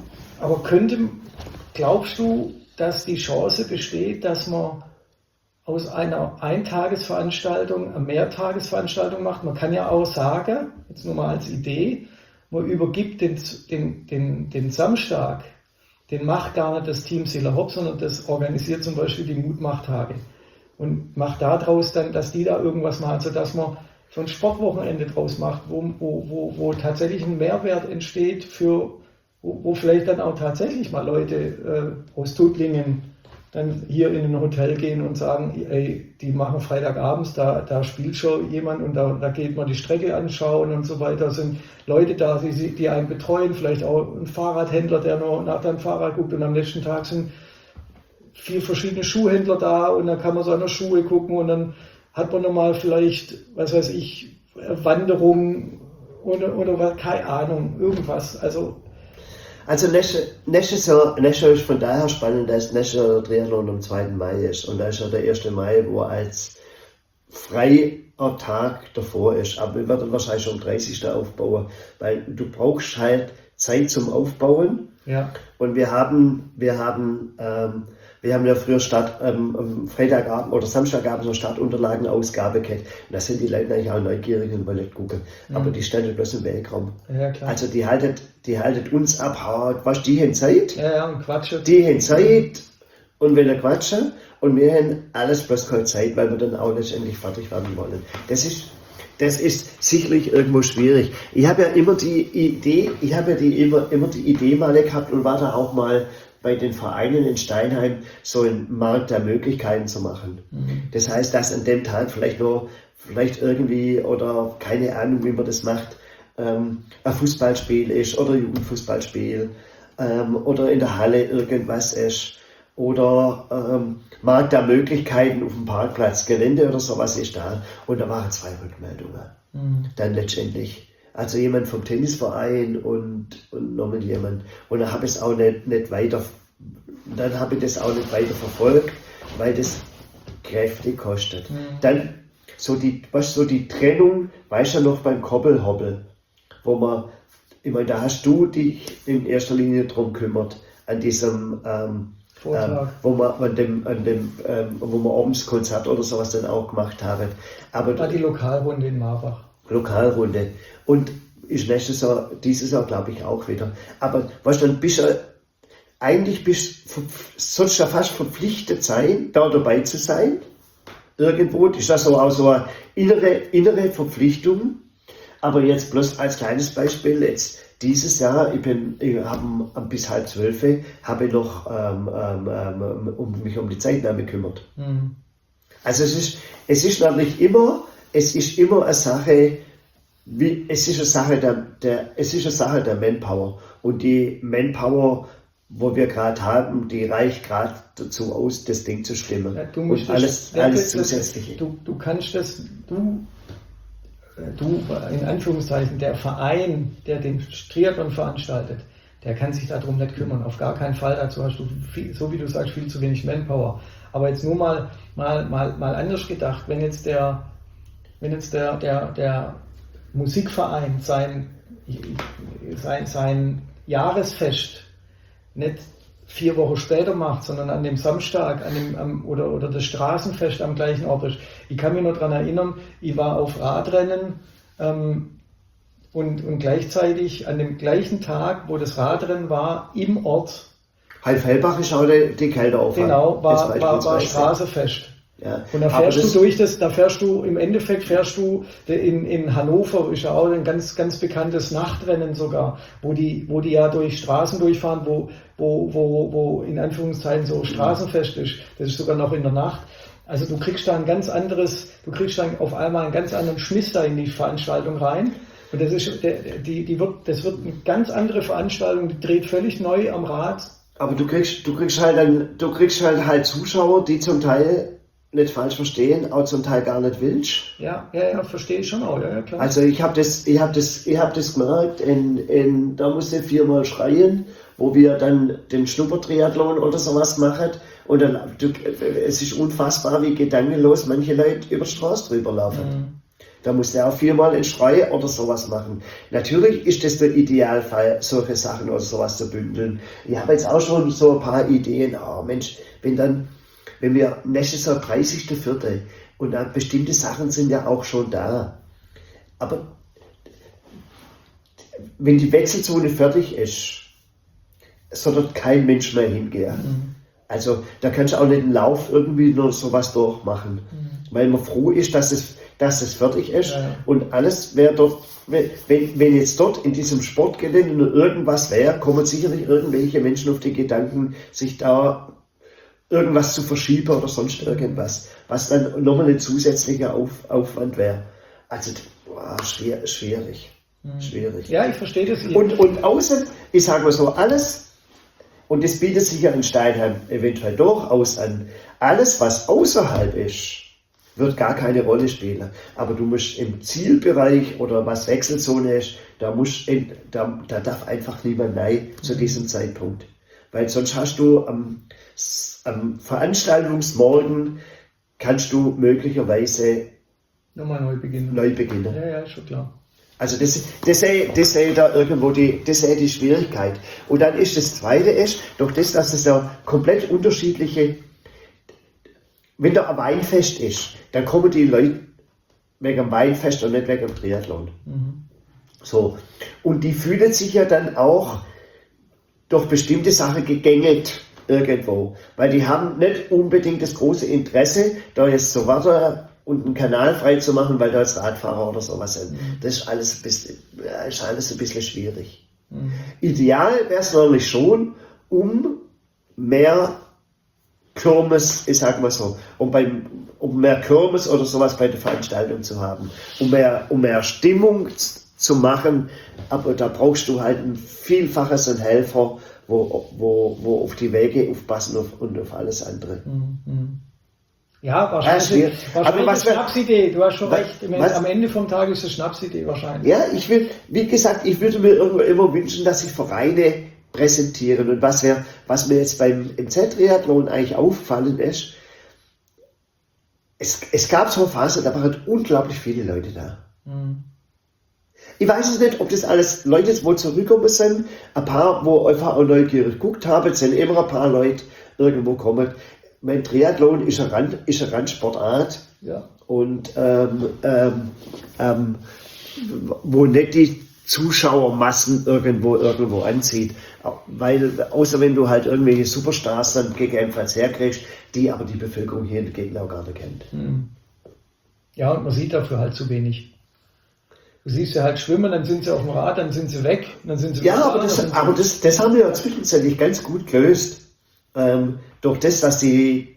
glaubst du, dass die Chance besteht, dass man aus einer Eintagesveranstaltung eine Mehrtagesveranstaltung macht? Man kann ja auch sagen, jetzt nur mal als Idee, man übergibt den Samstag, den macht gar nicht das Team Silla Hopp, sondern das organisiert zum Beispiel die Mutmachtage und macht daraus dann, dass die da irgendwas machen, sodass man so ein Sportwochenende draus macht, wo tatsächlich ein Mehrwert entsteht wo vielleicht dann auch tatsächlich mal Leute aus Tuttlingen dann hier in ein Hotel gehen und sagen, ey, die machen Freitagabends, da spielt schon jemand und da geht man die Strecke anschauen und so weiter. Sind Leute da, die einen betreuen, vielleicht auch ein Fahrradhändler, der noch nach deinem Fahrrad guckt und am nächsten Tag sind 4 verschiedene Schuhhändler da und dann kann man so an der Schuhe gucken und dann hat man nochmal vielleicht, was weiß ich, Wanderung oder keine Ahnung, irgendwas. Also nächstes Jahr ist von daher spannend, dass nächstes Jahr der Triathlon am 2. Mai ist. Und da ist ja der 1. Mai, wo als freier Tag davor ist. Aber wir werden wahrscheinlich schon am 30. aufbauen, weil du brauchst halt Zeit zum Aufbauen. Ja. Und wir haben ja früher Freitagabend oder Samstagabend so Startunterlagenausgabe gehabt. Und da sind die Leute eigentlich auch neugierig und wollen nicht gucken. Aber die stellen bloß im Weltraum. Ja, klar. Also die haltet uns ab, weißt, die haben Zeit. Ja, und quatschen. Die haben Zeit und wollen quatschen. Und wir haben alles bloß keine Zeit, weil wir dann auch letztendlich fertig werden wollen. Das ist sicherlich irgendwo schwierig. Ich habe ja immer die Idee mal gehabt und war da auch mal bei den Vereinen in Steinheim so einen Markt der Möglichkeiten zu machen. Das heißt, dass an dem Tag vielleicht irgendwie oder keine Ahnung, wie man das macht, ein Fußballspiel ist oder Jugendfußballspiel oder in der Halle irgendwas ist oder Markt der Möglichkeiten auf dem Parkplatz, Gelände oder sowas ist da. Und da waren 2 Rückmeldungen. Dann letztendlich. Also jemand vom Tennisverein und nochmal jemand. Und dann habe ich es auch nicht weiter verfolgt, weil das kräftig kostet. Dann so die Trennung, weißt du noch beim Koppelhoppel, da hast du dich in erster Linie drum kümmert, an diesem Vortrag. wo wir abends Konzert oder sowas dann auch gemacht haben. Aber die Lokalrunde in Marbach. Lokalrunde. Und ist dieses Jahr glaube ich auch wieder. Aber weißt du, dann sollst du ja fast verpflichtet sein, da dabei zu sein. Irgendwo ist das auch so eine innere Verpflichtung. Aber jetzt bloß als kleines Beispiel, jetzt dieses Jahr, ich habe bis 11:30 habe ich noch mich um die Zeitnahme gekümmert. Mhm. Also es ist natürlich immer eine Sache, es ist eine Sache der Manpower. Und die Manpower, wo wir gerade haben, die reicht gerade dazu aus, das Ding zu stimmen. Ja, und alles Zusätzliche. Du kannst das, du in Anführungszeichen, der Verein, der den Triathlon veranstaltet, der kann sich darum nicht kümmern. Auf gar keinen Fall. Dazu hast du, so wie du sagst, viel zu wenig Manpower. Aber jetzt nur mal anders gedacht, wenn jetzt der Musikverein sein Jahresfest nicht 4 Wochen später macht, sondern an dem Samstag oder das Straßenfest am gleichen Ort ist. Ich kann mich noch daran erinnern, ich war auf Radrennen und gleichzeitig an dem gleichen Tag, wo das Radrennen war, im Ort. Heilfeldbach ist auch die Kälteaufwand. Genau, war Straßenfest. Ja. Und da fährst du in Hannover, ist ja auch ein ganz, ganz bekanntes Nachtrennen sogar, wo die ja durch Straßen durchfahren, wo in Anführungszeichen so Straßenfest ist. Das ist sogar noch in der Nacht. Also du kriegst dann auf einmal einen ganz anderen Schmiss da in die Veranstaltung rein. Und das wird eine ganz andere Veranstaltung, die dreht völlig neu am Rad. Aber du kriegst halt Zuschauer, die zum Teil nicht falsch verstehen, auch zum Teil gar nicht willst. Ja, verstehe ich schon auch, ja, klar. Also ich hab das gemerkt, da musste ich 4-mal schreien, wo wir dann den Schnuppertriathlon oder sowas machen und dann, es ist unfassbar, wie gedankenlos manche Leute über die Straße drüber laufen. Mhm. Da musste er auch 4-mal einen Schrei oder sowas machen. Natürlich ist das der Idealfall, solche Sachen oder sowas zu bündeln. Ich habe jetzt auch schon so ein paar Ideen, Mensch, wenn wir nächstes Jahr 30.04. und dann bestimmte Sachen sind ja auch schon da. Aber wenn die Wechselzone fertig ist, soll dort kein Mensch mehr hingehen. Mhm. Also da kannst du auch nicht einen Lauf irgendwie nur sowas durchmachen. Weil man froh ist, dass es fertig ist. Ja. Und alles wäre dort, wenn jetzt dort in diesem Sportgelände nur irgendwas wäre, kommen sicherlich irgendwelche Menschen auf die Gedanken, sich da irgendwas zu verschieben oder sonst irgendwas, was dann nochmal ein zusätzlicher Aufwand wäre. Also schwierig. Schwierig. Ja, ich verstehe das. Und außen, ich sage mal so, alles, und das bietet sich ja in Steinheim eventuell durchaus an, alles, was außerhalb ist, wird gar keine Rolle spielen. Aber du musst im Zielbereich oder was Wechselzone ist, da darf einfach niemand rein zu diesem Zeitpunkt. Weil sonst hast du am Veranstaltungsmorgen kannst du möglicherweise nochmal neu beginnen. Ja, schon klar. Also das sehe da irgendwo die Schwierigkeit. Und dann ist das Zweite durch das, dass es ja komplett unterschiedliche, wenn da ein Weinfest ist, dann kommen die Leute wegen dem Weinfest und nicht wegen dem Triathlon. Mhm. So. Und die fühlen sich ja dann auch durch bestimmte Sachen gegängelt irgendwo. Weil die haben nicht unbedingt das große Interesse, da jetzt so weiter und einen Kanal frei zu machen, weil da jetzt Radfahrer oder sowas sind. Mhm. Das ist alles ein bisschen schwierig. Mhm. Ideal wäre es natürlich schon, um mehr Kirmes, ich sag mal so, um mehr Kirmes oder sowas bei der Veranstaltung zu haben, um mehr Stimmung zu machen, aber da brauchst du halt ein Vielfaches an Helfer, wo auf die Wege aufpassen und auf alles andere. Mhm. Ja, wahrscheinlich eine Schnapsidee, du hast schon recht, am Ende vom Tag ist es eine Schnapsidee wahrscheinlich. Ja, ich würde mir immer wünschen, dass sich Vereine präsentieren und was mir jetzt beim MZ-Triathlon eigentlich auffallen ist, es gab so eine Phase, da waren unglaublich viele Leute da. Mhm. Ich weiß es nicht, ob das alles Leute, wo zurückgekommen sind, ein paar, wo einfach auch neugierig geguckt haben, es sind immer ein paar Leute irgendwo kommen. Mein Triathlon ist eine Randsportart, ja. Und wo nicht die Zuschauermassen irgendwo anzieht. Weil, außer wenn du halt irgendwelche Superstars dann gegebenenfalls herkriegst, die aber die Bevölkerung hier in der Gegend auch gar nicht kennt. Ja, und man sieht dafür halt zu wenig. Du siehst sie halt schwimmen, dann sind sie auf dem Rad, dann sind sie weg, dann sind sie Ja, da, aber das haben wir ja zwischenzeitlich ganz gut gelöst. Durch das, dass sie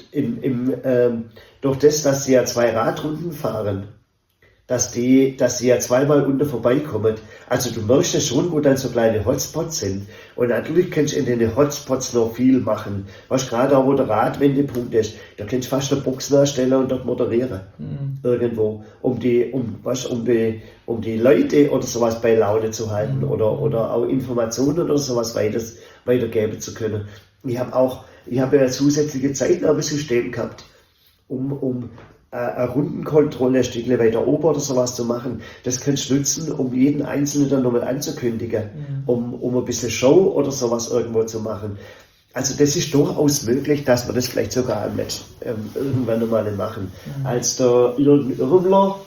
ja 2 Radrunden fahren, dass die ja zweimal unten vorbeikommen. Also du merkst ja schon, wo dann so kleine Hotspots sind. Und natürlich kannst du in den Hotspots noch viel machen. Was gerade auch, wo der Radwendepunkt ist, da kannst du fast eine Box nachstellen und dort moderieren. Irgendwo, um die Leute oder sowas bei Laune zu halten oder auch Informationen oder sowas weitergeben zu können. Ich habe ja zusätzliche Zeitnahmesystem gehabt, um eine Rundenkontrolle ein Stückchen weiter oben oder sowas zu machen. Das kannst du nutzen, um jeden Einzelnen dann nochmal anzukündigen, um ein bisschen Show oder sowas irgendwo zu machen. Also das ist durchaus möglich, dass wir das vielleicht sogar irgendwann einmal machen. Als der Jürgen Irmler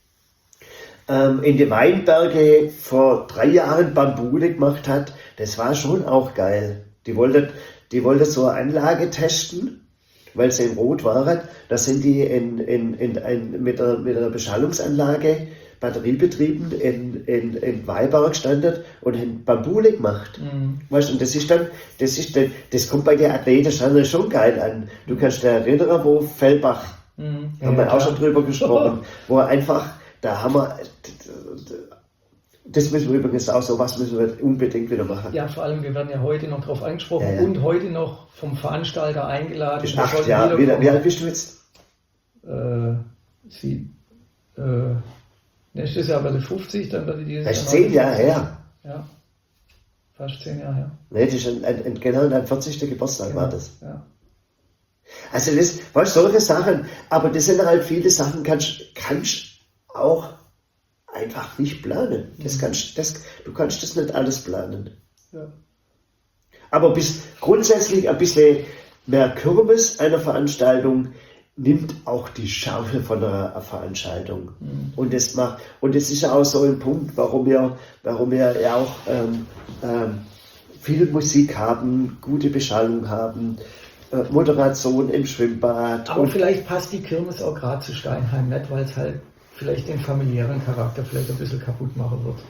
in die Weinberge vor 3 Jahren Bambule gemacht hat, das war schon auch geil. Die wollte so eine Anlage testen, weil sie in Rot waren. Da sind die mit einer Beschallungsanlage, batteriebetrieben, in Weinberg gestanden und haben Bambule gemacht. Weißt du, und das kommt bei den Athleten schon geil an. Du kannst dich erinnern, wo Fellbach, haben wir auch schon drüber gesprochen, wo einfach, da haben wir, das müssen wir übrigens auch, so was müssen wir unbedingt wieder machen. Ja, vor allem, wir werden ja heute noch darauf angesprochen und heute noch vom Veranstalter eingeladen. Bis 8 Jahre. Wie alt bist du jetzt? Nächstes Jahr werde ich 50, dann werde ich dieses Jahr. Das ist 10 Jahre her. Ja, fast 10 Jahre her. Nee, das ist genau dein 40. Geburtstag war das. Ja. Also das, weißt du, solche Sachen, aber das sind halt viele Sachen, kannst auch einfach nicht planen. Du kannst das nicht alles planen. Ja. Aber grundsätzlich ein bisschen mehr Kirmes einer Veranstaltung nimmt auch die Schärfe von einer Veranstaltung. Und das ist ja auch so ein Punkt, warum wir ja auch viel Musik haben, gute Beschallung haben, Moderation im Schwimmbad. Aber vielleicht passt die Kirmes auch gerade zu Steinheim nicht, weil es halt vielleicht den familiären Charakter vielleicht ein bisschen kaputt machen wird.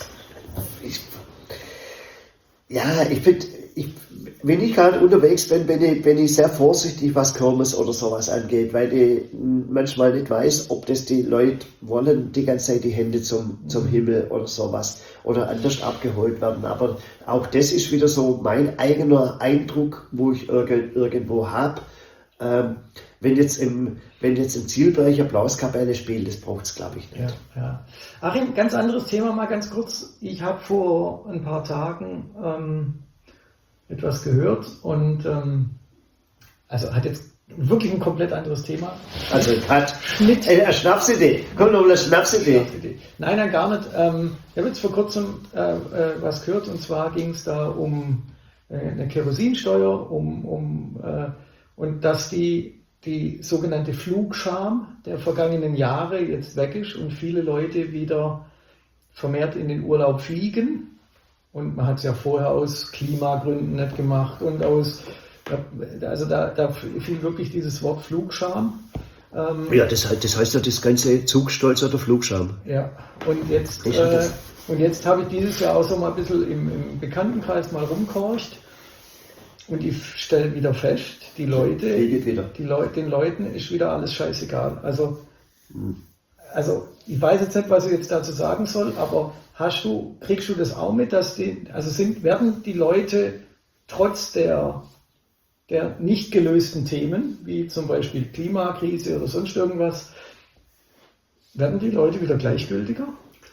Ich finde, wenn ich gerade unterwegs bin ich sehr vorsichtig, was Kirmes oder sowas angeht, weil ich manchmal nicht weiß, ob das die Leute wollen, die ganze Zeit die Hände zum Himmel oder sowas oder anders abgeholt werden. Aber auch das ist wieder so mein eigener Eindruck, wo ich irgendwo habe. Wenn jetzt im Zielbereich Applauskapelle spielt, das braucht es, glaube ich, nicht. Ja. Achim, ganz anderes Thema, mal ganz kurz. Ich habe vor ein paar Tagen etwas gehört und also hat jetzt wirklich ein komplett anderes Thema. Also hat eine Schnapsidee. Komm noch mal eine Schnapsidee. Nein, gar nicht. Ich habe jetzt vor kurzem was gehört und zwar ging es da um eine Kerosinsteuer, und dass die sogenannte Flugscham der vergangenen Jahre jetzt weg ist und viele Leute wieder vermehrt in den Urlaub fliegen. Und man hat es ja vorher aus Klimagründen nicht gemacht und also da fiel wirklich dieses Wort Flugscham. Ja, das heißt ja das ganze Zugstolz oder Flugscham. Ja, und jetzt habe ich dieses Jahr auch so mal ein bisschen im Bekanntenkreis mal rumgehorcht. Und ich stelle wieder fest, den Leuten ist wieder alles scheißegal. Also ich weiß jetzt nicht, was ich jetzt dazu sagen soll, aber kriegst du das auch mit, dass werden die Leute trotz der nicht gelösten Themen, wie zum Beispiel Klimakrise oder sonst irgendwas, werden die Leute wieder gleichgültiger?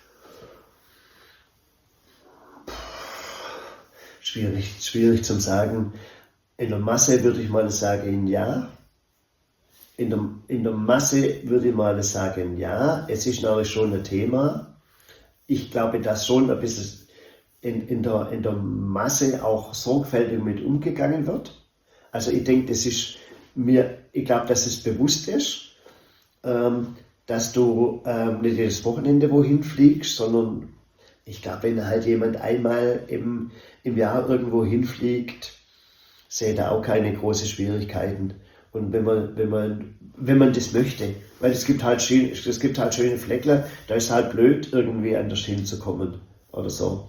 Schwierig zu sagen. In der Masse würde ich mal sagen, ja. In der Masse würde ich mal sagen, ja. Es ist natürlich schon ein Thema. Ich glaube, dass schon ein bisschen in der Masse auch sorgfältig mit umgegangen wird. Also ich denke, ich glaube, dass es bewusst ist, dass du nicht jedes Wochenende wohin fliegst, sondern Ich glaube, wenn halt jemand einmal im Jahr irgendwo hinfliegt, sehe da auch keine großen Schwierigkeiten. Und wenn man das möchte, weil es gibt halt schöne Fleckler, da ist halt blöd, irgendwie anders hinzukommen oder so.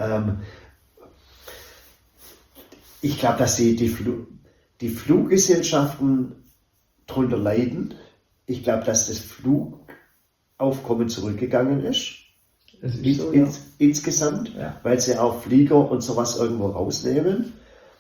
Ich glaube, dass die Fluggesellschaften darunter leiden. Ich glaube, dass das Flugaufkommen zurückgegangen ist. Das ist so, ja. Insgesamt, Ja. weil sie auch Flieger und sowas irgendwo rausnehmen.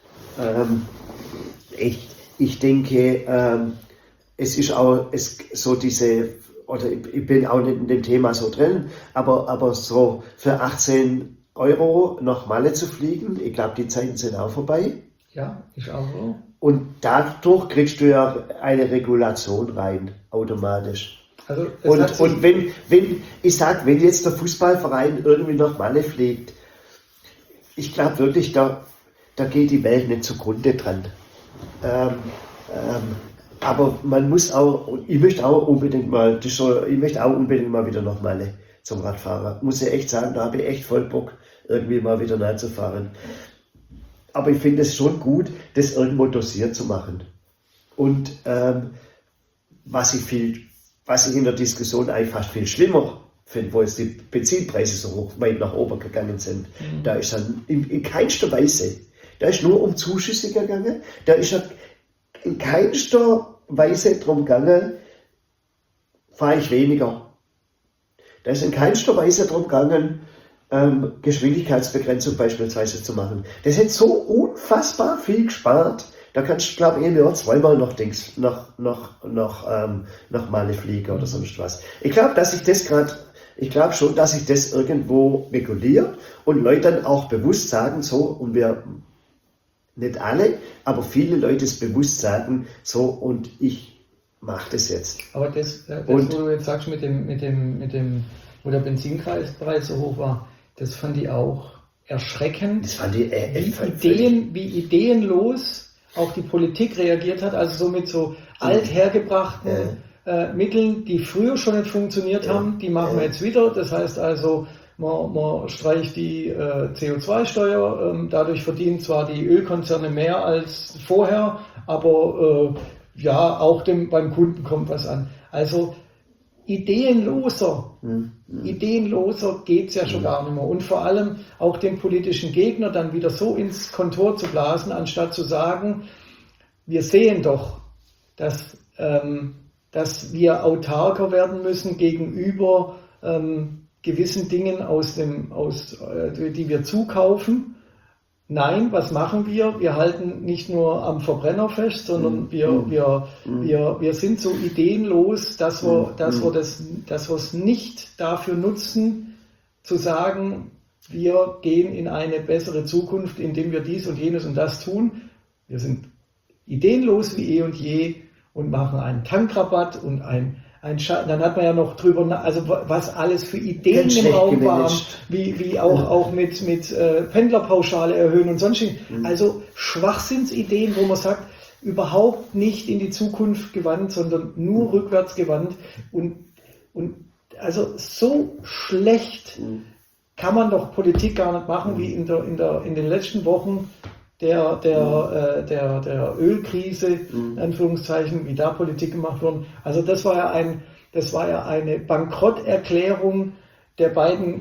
Ich denke, es ist auch so oder ich bin auch nicht in dem Thema so drin, aber so für 18 € nach Malle zu fliegen, ich glaube, die Zeiten sind auch vorbei. Ja, ist auch so. Und dadurch kriegst du ja eine Regulation rein, automatisch. Also Und wenn jetzt der Fußballverein irgendwie nach Malle fliegt, ich glaube wirklich, da geht die Welt nicht zugrunde dran. Aber man muss auch, ich möchte auch unbedingt mal wieder nach Malle zum Radfahren. Muss ich echt sagen, da habe ich echt voll Bock, irgendwie mal wieder nachzufahren. Aber ich finde es schon gut, das irgendwo dosiert zu machen. Und was ich in der Diskussion eigentlich fast viel schlimmer finde, wo jetzt die Benzinpreise so weit nach oben gegangen sind, da ist dann in keinster Weise, da ist nur um Zuschüsse gegangen, da ist ja in keinster Weise darum gegangen, fahre ich weniger. Da ist in keinster Weise darum gegangen, Geschwindigkeitsbegrenzung beispielsweise zu machen. Das hätte so unfassbar viel gespart. Da kannst du, glaube ich, im Jahr zweimal nach Malle fliegen oder sonst was. Ich glaube schon, dass ich das irgendwo reguliere und Leute dann auch bewusst sagen, so, und wir, nicht alle, aber viele Leute es bewusst sagen, so, und ich mache das jetzt. Aber das wo du jetzt sagst, mit dem, wo der Benzinpreis so hoch war, das fand ich auch erschreckend. Das fand ich wie ideenlos auch die Politik reagiert hat, also so mit so althergebrachten Mitteln, die früher schon nicht funktioniert haben, die machen wir jetzt wieder. Das heißt also, man streicht die CO2-Steuer, dadurch verdienen zwar die Ölkonzerne mehr als vorher, aber auch beim Kunden kommt was an. Also ideenloser geht es ja schon gar nicht mehr. Und vor allem auch den politischen Gegner dann wieder so ins Kontor zu blasen, anstatt zu sagen, wir sehen doch, dass wir autarker werden müssen gegenüber gewissen Dingen, die wir zukaufen. Nein, was machen wir? Wir halten nicht nur am Verbrenner fest, sondern wir sind so ideenlos, dass wir es nicht dafür nutzen, zu sagen, wir gehen in eine bessere Zukunft, indem wir dies und jenes und das tun. Wir sind ideenlos wie eh und je und machen einen Tankrabatt und dann hat man ja noch drüber, also was alles für Ideen im Raum waren, wie auch mit Pendlerpauschale erhöhen und sonstigen. Also Schwachsinnsideen, wo man sagt, überhaupt nicht in die Zukunft gewandt, sondern nur rückwärts gewandt. Und also so schlecht kann man doch Politik gar nicht machen, wie in den letzten Wochen der Ölkrise, in Anführungszeichen, wie da Politik gemacht wurde. Also das war ja eine Bankrotterklärung der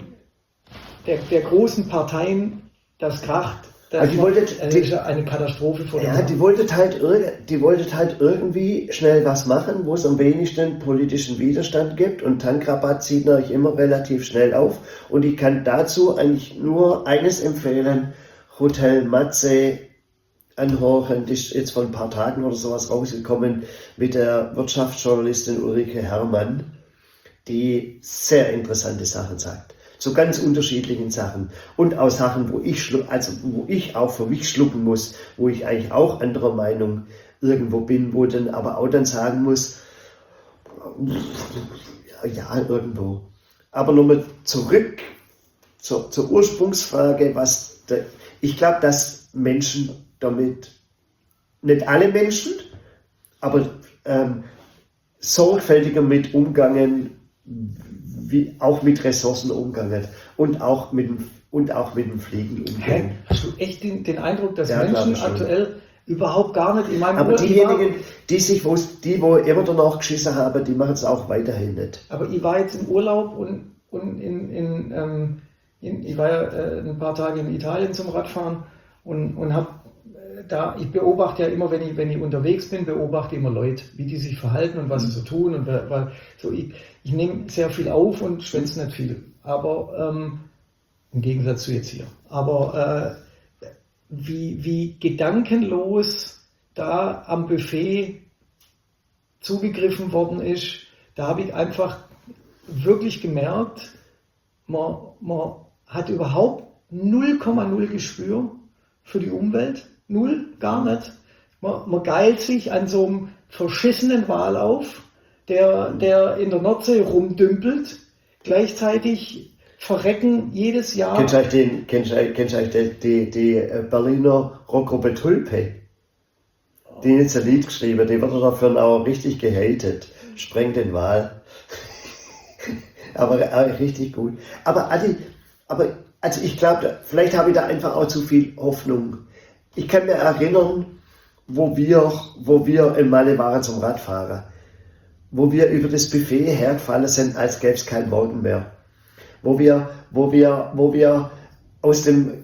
großen Parteien, das kracht. Das ist ja eine Katastrophe vor dem die wollten halt irgendwie schnell was machen, wo es am wenigsten politischen Widerstand gibt, und Tankrabatt zieht natürlich immer relativ schnell auf, und ich kann dazu eigentlich nur eines empfehlen: Hotel Matze anhören, das ist jetzt vor ein paar Tagen oder sowas rausgekommen, mit der Wirtschaftsjournalistin Ulrike Herrmann, die sehr interessante Sachen sagt. Zu ganz unterschiedlichen Sachen. Und auch Sachen, wo ich auch für mich schlucken muss, wo ich eigentlich auch anderer Meinung irgendwo bin, wo dann aber auch dann sagen muss, ja, irgendwo. Aber nochmal zurück zur Ursprungsfrage, ich glaube, dass Menschen damit, nicht alle Menschen, aber sorgfältiger mit umgangen wie auch mit Ressourcen umgegangen und auch mit dem Fliegen umgehen. Hast du echt den Eindruck, dass Ja, Menschen glaube ich schon. aktuell überhaupt gar nicht in meinem Aber Urlaub... diejenigen, wo immer danach geschissen haben, die machen es auch weiterhin nicht. Aber ich war jetzt im Urlaub und ich war ja ein paar Tage in Italien zum Radfahren und habe ich beobachte ja immer, wenn ich unterwegs bin, beobachte immer Leute, wie die sich verhalten und was sie so tun. Und ich nehme sehr viel auf und schwätze nicht viel. Aber im Gegensatz zu jetzt hier. Aber wie gedankenlos da am Buffet zugegriffen worden ist, da habe ich einfach wirklich gemerkt, man hat überhaupt 0,0 Gespür für die Umwelt. Null, gar nicht. Man geilt sich an so einem verschissenen Wal auf, der in der Nordsee rumdümpelt. Gleichzeitig verrecken jedes Jahr... Kennst du eigentlich die Berliner Rockgruppe Tulpe? Die hat jetzt ein Lied geschrieben, die wird dafür auch richtig gehatet. Sprengt den Wal. aber richtig gut. Aber ich glaube, vielleicht habe ich da einfach auch zu viel Hoffnung. Ich kann mir erinnern, wo wir in Malle waren zum Radfahren, wo wir über das Buffet hergefallen sind, als gäbe es keinen Morgen mehr. Wo wir aus dem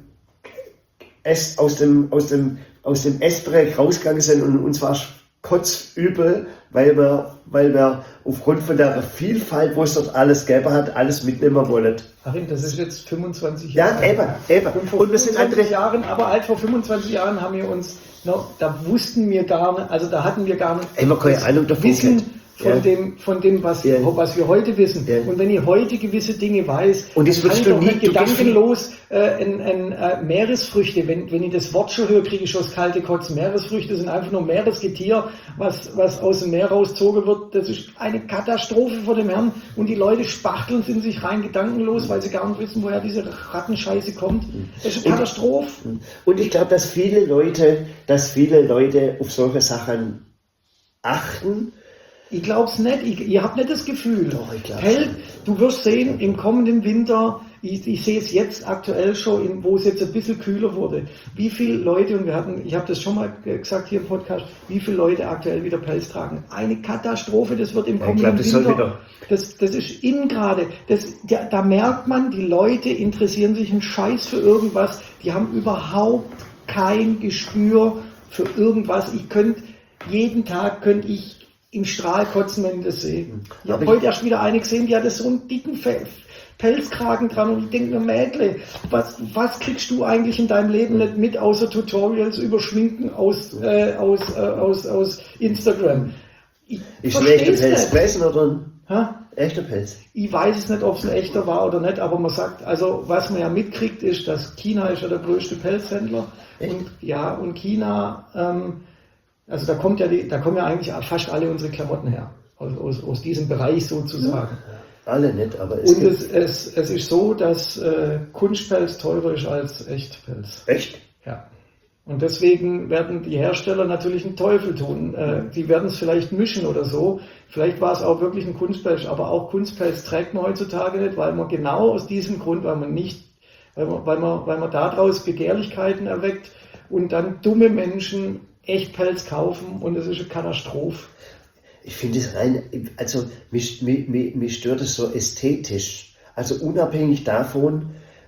Essbereich rausgegangen sind und uns war kotzübel, weil wir aufgrund von der Vielfalt, wo es dort alles gegeben hat, alles mitnehmen wollen. Achim, das ist jetzt 25 Jahre. Ja, eben. Und wir sind andere Jahren, aber alt vor 25 Jahren haben wir uns noch, da wussten wir gar nicht, also da hatten wir gar nicht keine Ahnung davon Wissen gehabt. von dem, was wir heute wissen. Ja. Und wenn ich heute gewisse Dinge weiß, und das kann ich doch nicht du gedankenlos Meeresfrüchte, wenn ich das Wort schon höre, kriege ich schon das kalte Kotzen. Meeresfrüchte sind einfach nur Meeresgetier, was aus dem Meer rausgezogen wird. Das ist eine Katastrophe vor dem Herrn. Und die Leute spachteln es in sich rein gedankenlos, weil sie gar nicht wissen, woher diese Rattenscheiße kommt. Das ist eine Katastrophe. Und ich glaube, dass viele Leute auf solche Sachen achten. Ich glaube es nicht. Ihr habt nicht das Gefühl. Doch, ich glaube du wirst sehen, im kommenden Winter, ich sehe es jetzt aktuell schon, wo es jetzt ein bisschen kühler wurde, wie viele Leute, und ich habe das schon mal gesagt hier im Podcast, wie viele Leute aktuell wieder Pelz tragen. Eine Katastrophe, das wird im kommenden Winter. Das ist in gerade. Da merkt man, die Leute interessieren sich einen Scheiß für irgendwas. Die haben überhaupt kein Gespür für irgendwas. Jeden Tag könnte ich im Strahl kotzen, wenn ich das sehe. Ich habe heute erst wieder eine gesehen, die hatte so einen dicken Pelzkragen dran und ich denke mir, Mädle, was kriegst du eigentlich in deinem Leben nicht mit, außer Tutorials über Schminken aus Instagram? Ist ein echter Pelz gewesen oder ein echter Pelz? Ich weiß es nicht, ob es ein echter war oder nicht, aber man sagt, also was man ja mitkriegt, ist, dass China ist ja der größte Pelzhändler. Und China... Also da kommen ja eigentlich fast alle unsere Klamotten her, aus diesem Bereich sozusagen. Alle nicht, aber es ist so, dass Kunstpelz teurer ist als Echtpelz. Echt? Ja. Und deswegen werden die Hersteller natürlich einen Teufel tun. Die werden es vielleicht mischen oder so. Vielleicht war es auch wirklich ein Kunstpelz, aber auch Kunstpelz trägt man heutzutage nicht, weil man genau aus diesem Grund, weil man daraus Begehrlichkeiten erweckt und dann dumme Menschen Echtpelz kaufen und es ist eine Katastrophe. Ich finde es also mich stört es so ästhetisch. Also unabhängig davon,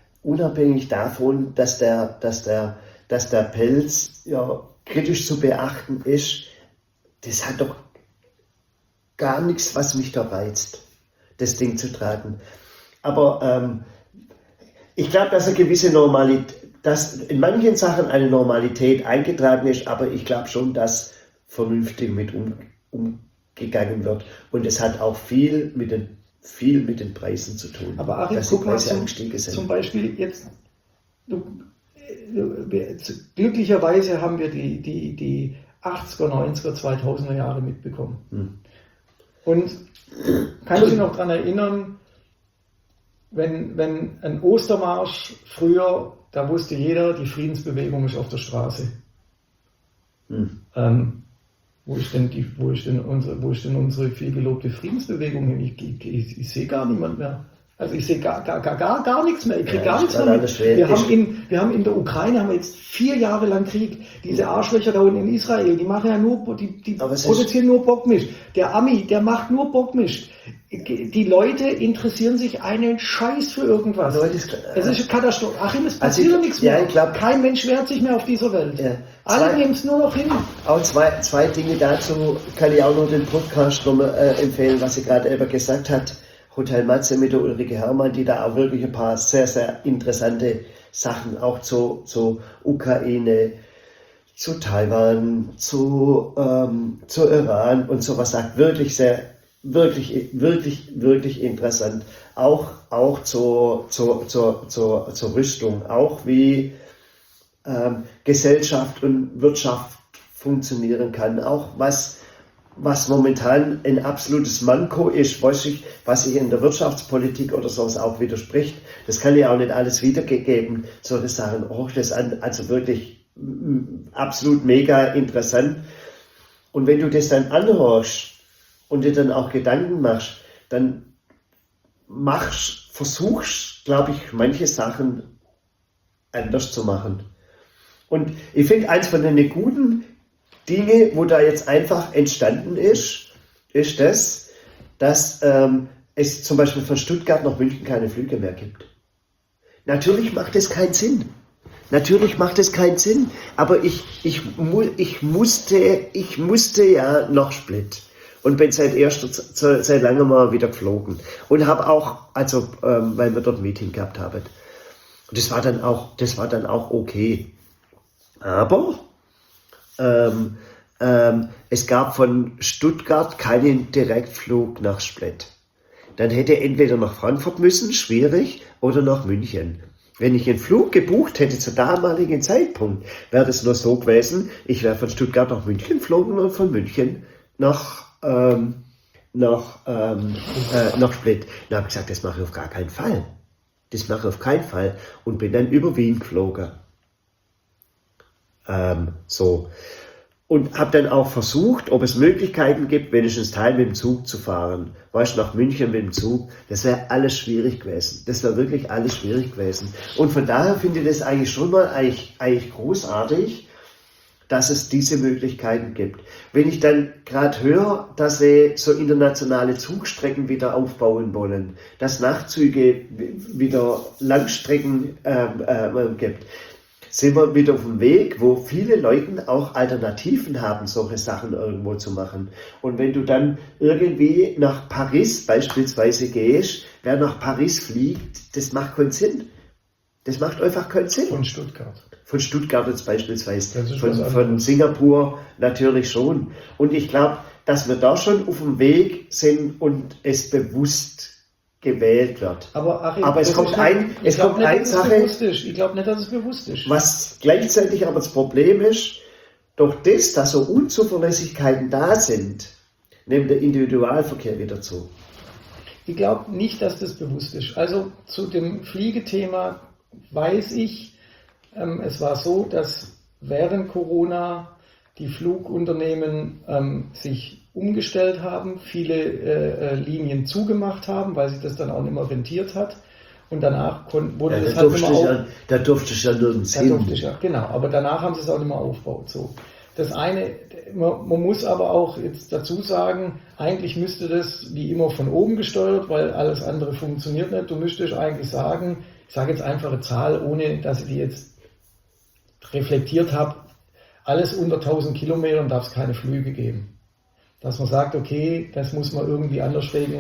dass der Pelz ja kritisch zu beachten ist, das hat doch gar nichts, was mich da reizt, das Ding zu tragen. Aber ich glaube, dass eine gewisse Normalität, dass in manchen Sachen eine Normalität eingetragen ist, aber ich glaube schon, dass vernünftig mit umgegangen wird. Und es hat auch viel mit den Preisen zu tun. Aber Achim, dass guck die Preise angestiegen sind. Zum Beispiel jetzt, glücklicherweise haben wir die 80er, 90er, 2000er Jahre mitbekommen. Und kannst du dich noch daran erinnern, wenn ein Ostermarsch früher, da wusste jeder, die Friedensbewegung ist auf der Straße. Wo ist denn unsere viel gelobte Friedensbewegung hin? Ich sehe gar niemand mehr. Also ich sehe gar nichts mehr. Ich kriege gar nichts mehr mit. Wir haben in der Ukraine jetzt 4 Jahre lang Krieg. Diese Arschlöcher da unten in Israel, die machen ja nur, die produzieren nur Bockmist. Der Ami, der macht nur Bockmist. Die Leute interessieren sich einen Scheiß für irgendwas. Es ist eine Katastrophe. Achim, es passiert nichts mehr. Ja, ich glaub, kein Mensch wehrt sich mehr auf dieser Welt. Ja, alle nehmen es nur noch hin. Auch zwei Dinge dazu kann ich auch noch den Podcast empfehlen, was sie gerade eben gesagt hat. Hotel Matze mit der Ulrike Herrmann, die da auch wirklich ein paar sehr, sehr interessante Sachen auch zur Ukraine, zu Taiwan, zu Iran und sowas sagt. Wirklich interessant. Auch zur Rüstung, auch wie Gesellschaft und Wirtschaft funktionieren kann, auch was momentan ein absolutes Manko ist, was sich in der Wirtschaftspolitik oder sowas auch widerspricht. Das kann ich auch nicht alles wiedergeben. Solche Sachen, also wirklich absolut mega interessant. Und wenn du das dann anhörst und dir dann auch Gedanken machst, dann versuchst, glaube ich, manche Sachen anders zu machen. Und ich finde, eins von den guten Dinge, wo da jetzt einfach entstanden ist das, dass es zum Beispiel von Stuttgart nach München keine Flüge mehr gibt. Natürlich macht es keinen Sinn. Aber ich musste ja nach Split und bin seit langem mal wieder geflogen und habe auch, weil wir dort ein Meeting gehabt haben. Und das war dann auch okay. Aber es gab von Stuttgart keinen Direktflug nach Split. Dann hätte entweder nach Frankfurt müssen, schwierig, oder nach München. Wenn ich einen Flug gebucht hätte zu damaligen Zeitpunkt, wäre das nur so gewesen, ich wäre von Stuttgart nach München geflogen und von München nach Split. Dann habe ich gesagt, das mache ich auf gar keinen Fall. Und bin dann über Wien geflogen. Und habe dann auch versucht, ob es Möglichkeiten gibt, wenigstens Teil mit dem Zug zu fahren. Weißt du, nach München mit dem Zug, das wäre alles schwierig gewesen. Das wäre wirklich alles schwierig gewesen. Und von daher finde ich das eigentlich schon mal eigentlich großartig, dass es diese Möglichkeiten gibt. Wenn ich dann gerade höre, dass sie so internationale Zugstrecken wieder aufbauen wollen, dass Nachtzüge wieder Langstrecken gibt, sind wir wieder auf dem Weg, wo viele Leute auch Alternativen haben, solche Sachen irgendwo zu machen. Und wenn du dann irgendwie nach Paris beispielsweise gehst, wer nach Paris fliegt, das macht keinen Sinn. Das macht einfach keinen Sinn. Von Stuttgart. Von Stuttgart jetzt beispielsweise. Von Singapur natürlich schon. Und ich glaube, dass wir da schon auf dem Weg sind und es bewusst gewählt wird. Aber es kommt eine Sache. Ich glaube nicht, dass es bewusst ist. Was gleichzeitig aber das Problem ist, durch das, dass so Unzuverlässigkeiten da sind, nimmt der Individualverkehr wieder zu. Ich glaube nicht, dass das bewusst ist. Also zu dem Fliegethema weiß ich, es war so, dass während Corona die Flugunternehmen sich umgestellt haben, viele Linien zugemacht haben, weil sich das dann auch nicht mehr rentiert hat. Und danach wurde das halt nicht mehr da durfte ich ja nirgends hin. Genau, aber danach haben sie es auch nicht mehr aufgebaut. So. Das eine, man muss aber auch jetzt dazu sagen, eigentlich müsste das wie immer von oben gesteuert, weil alles andere funktioniert nicht. Du müsstest eigentlich sagen, ich sage jetzt einfach eine Zahl, ohne dass ich die jetzt reflektiert habe, alles unter 1000 Kilometern darf es keine Flüge geben. Dass man sagt, okay, das muss man irgendwie anders regeln.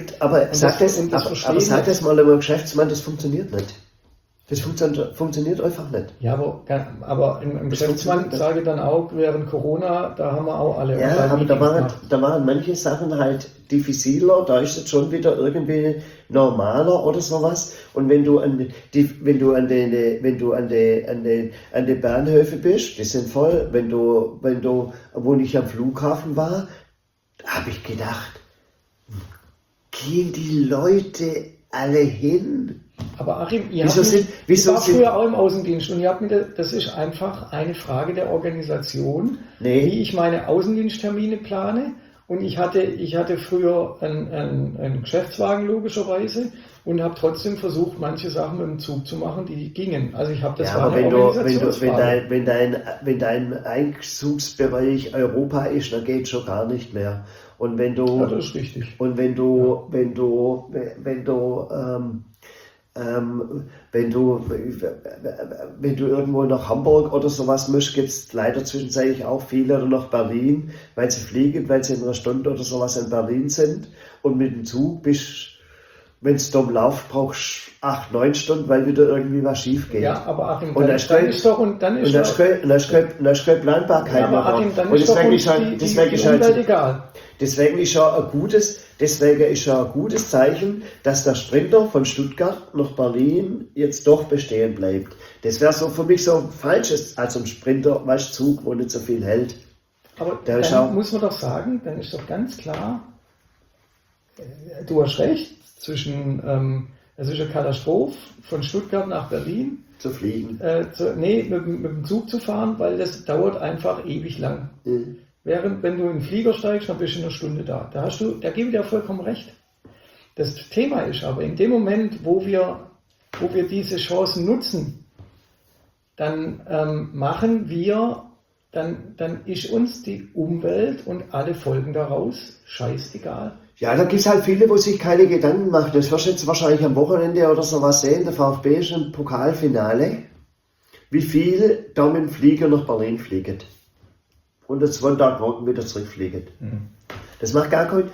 Sag das mal einem Geschäftsmann, das funktioniert nicht. Das funktioniert einfach nicht. Ja, aber im Geschäftsmann sage ich dann auch, während Corona, da haben wir auch alle. Ja, aber da waren manche Sachen halt diffiziler, da ist es schon wieder irgendwie normaler oder sowas. Und wenn du an den Bahnhöfen bist, die sind voll. Wo ich am Flughafen war, habe ich gedacht, gehen die Leute alle hin? Aber Achim, ich war früher auch im Außendienst und das ist einfach eine Frage der Organisation, wie ich meine Außendiensttermine plane. Und ich hatte früher einen Geschäftswagen logischerweise und habe trotzdem versucht, manche Sachen mit dem Zug zu machen, die gingen. Also ich habe das aber wenn dein Einzugsbereich Europa ist, dann geht schon gar nicht mehr. Und wenn du, das ist richtig. Und wenn du irgendwo nach Hamburg oder sowas musst, gibt es leider zwischenzeitlich auch viele oder nach Berlin, weil sie fliegen, weil sie in einer Stunde oder sowas in Berlin sind. Und mit dem Zug wenn es dumm läuft, brauchst du 8-9 Stunden, weil wieder irgendwie was schief geht. Ja, aber Achim, dann ist keine Planbarkeit mehr. Achim, dann ist doch die Umwelt egal. Deswegen ist ja ein gutes Zeichen, dass der Sprinter von Stuttgart nach Berlin jetzt doch bestehen bleibt. Das wäre so für mich so ein falsches, also ein Sprinter, Zug, wo nicht so viel hält. Aber dann muss man doch sagen, dann ist doch ganz klar, du hast recht, es ist eine Katastrophe, von Stuttgart nach Berlin zu fliegen. Mit dem Zug zu fahren, weil das dauert einfach ewig lang. Mhm. Während, wenn du in den Flieger steigst, dann bist du in einer Stunde da. Da gebe ich dir vollkommen recht. Das Thema ist aber, in dem Moment, wo wir diese Chancen nutzen, dann dann ist uns die Umwelt und alle Folgen daraus scheißegal. Ja, da gibt es halt viele, wo sich keine Gedanken machen. Das wirst du jetzt wahrscheinlich am Wochenende oder sowas sehen. Der VfB ist im Pokalfinale. Wie viel da mit dem Flieger nach Berlin fliegen. Und am Sonntagmorgen wieder zurückfliegen. Mhm. Das macht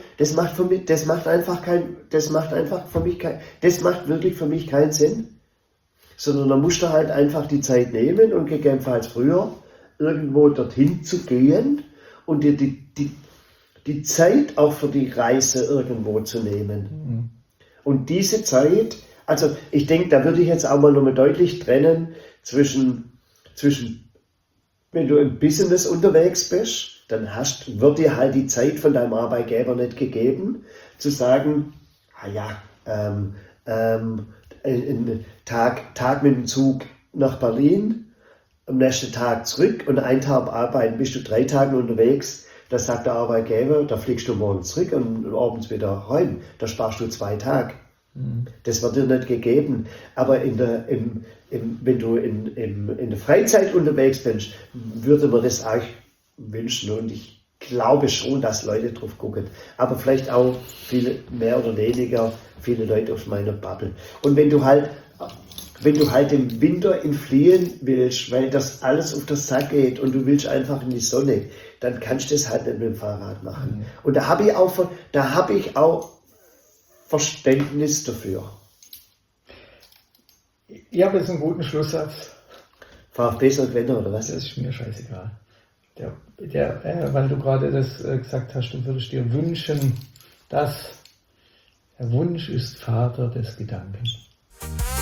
wirklich für mich keinen Sinn. Sondern da musst du halt einfach die Zeit nehmen und gegebenenfalls früher irgendwo dorthin zu gehen und dir die Zeit auch für die Reise irgendwo zu nehmen. Mhm. Und diese Zeit, also ich denke, da würde ich jetzt auch mal nochmal deutlich trennen zwischen wenn du im Business unterwegs bist, dann wird dir halt die Zeit von deinem Arbeitgeber nicht gegeben, zu sagen, einen Tag mit dem Zug nach Berlin, am nächsten Tag zurück und einen Tag arbeiten, bist du 3 Tage unterwegs. Da sagt der Arbeitgeber, da fliegst du morgen zurück und abends wieder heim. Da sparst du 2 Tage. Mhm. Das wird dir nicht gegeben. Aber wenn du in der Freizeit unterwegs bist, würde man das auch wünschen. Und ich glaube schon, dass Leute drauf gucken. Aber vielleicht auch viele Leute auf meiner Bubble. Und wenn du halt im Winter entfliehen willst, weil das alles auf den Sack geht und du willst einfach in die Sonne, dann kannst du das halt nicht mit dem Fahrrad machen. Mhm. Und da habe ich auch Verständnis dafür. Ich habe jetzt einen guten Schlusssatz. VfB soll gewinnen, oder was? Das ist mir scheißegal. Weil du gerade das gesagt hast, du würdest dir wünschen, dass der Wunsch ist Vater des Gedanken.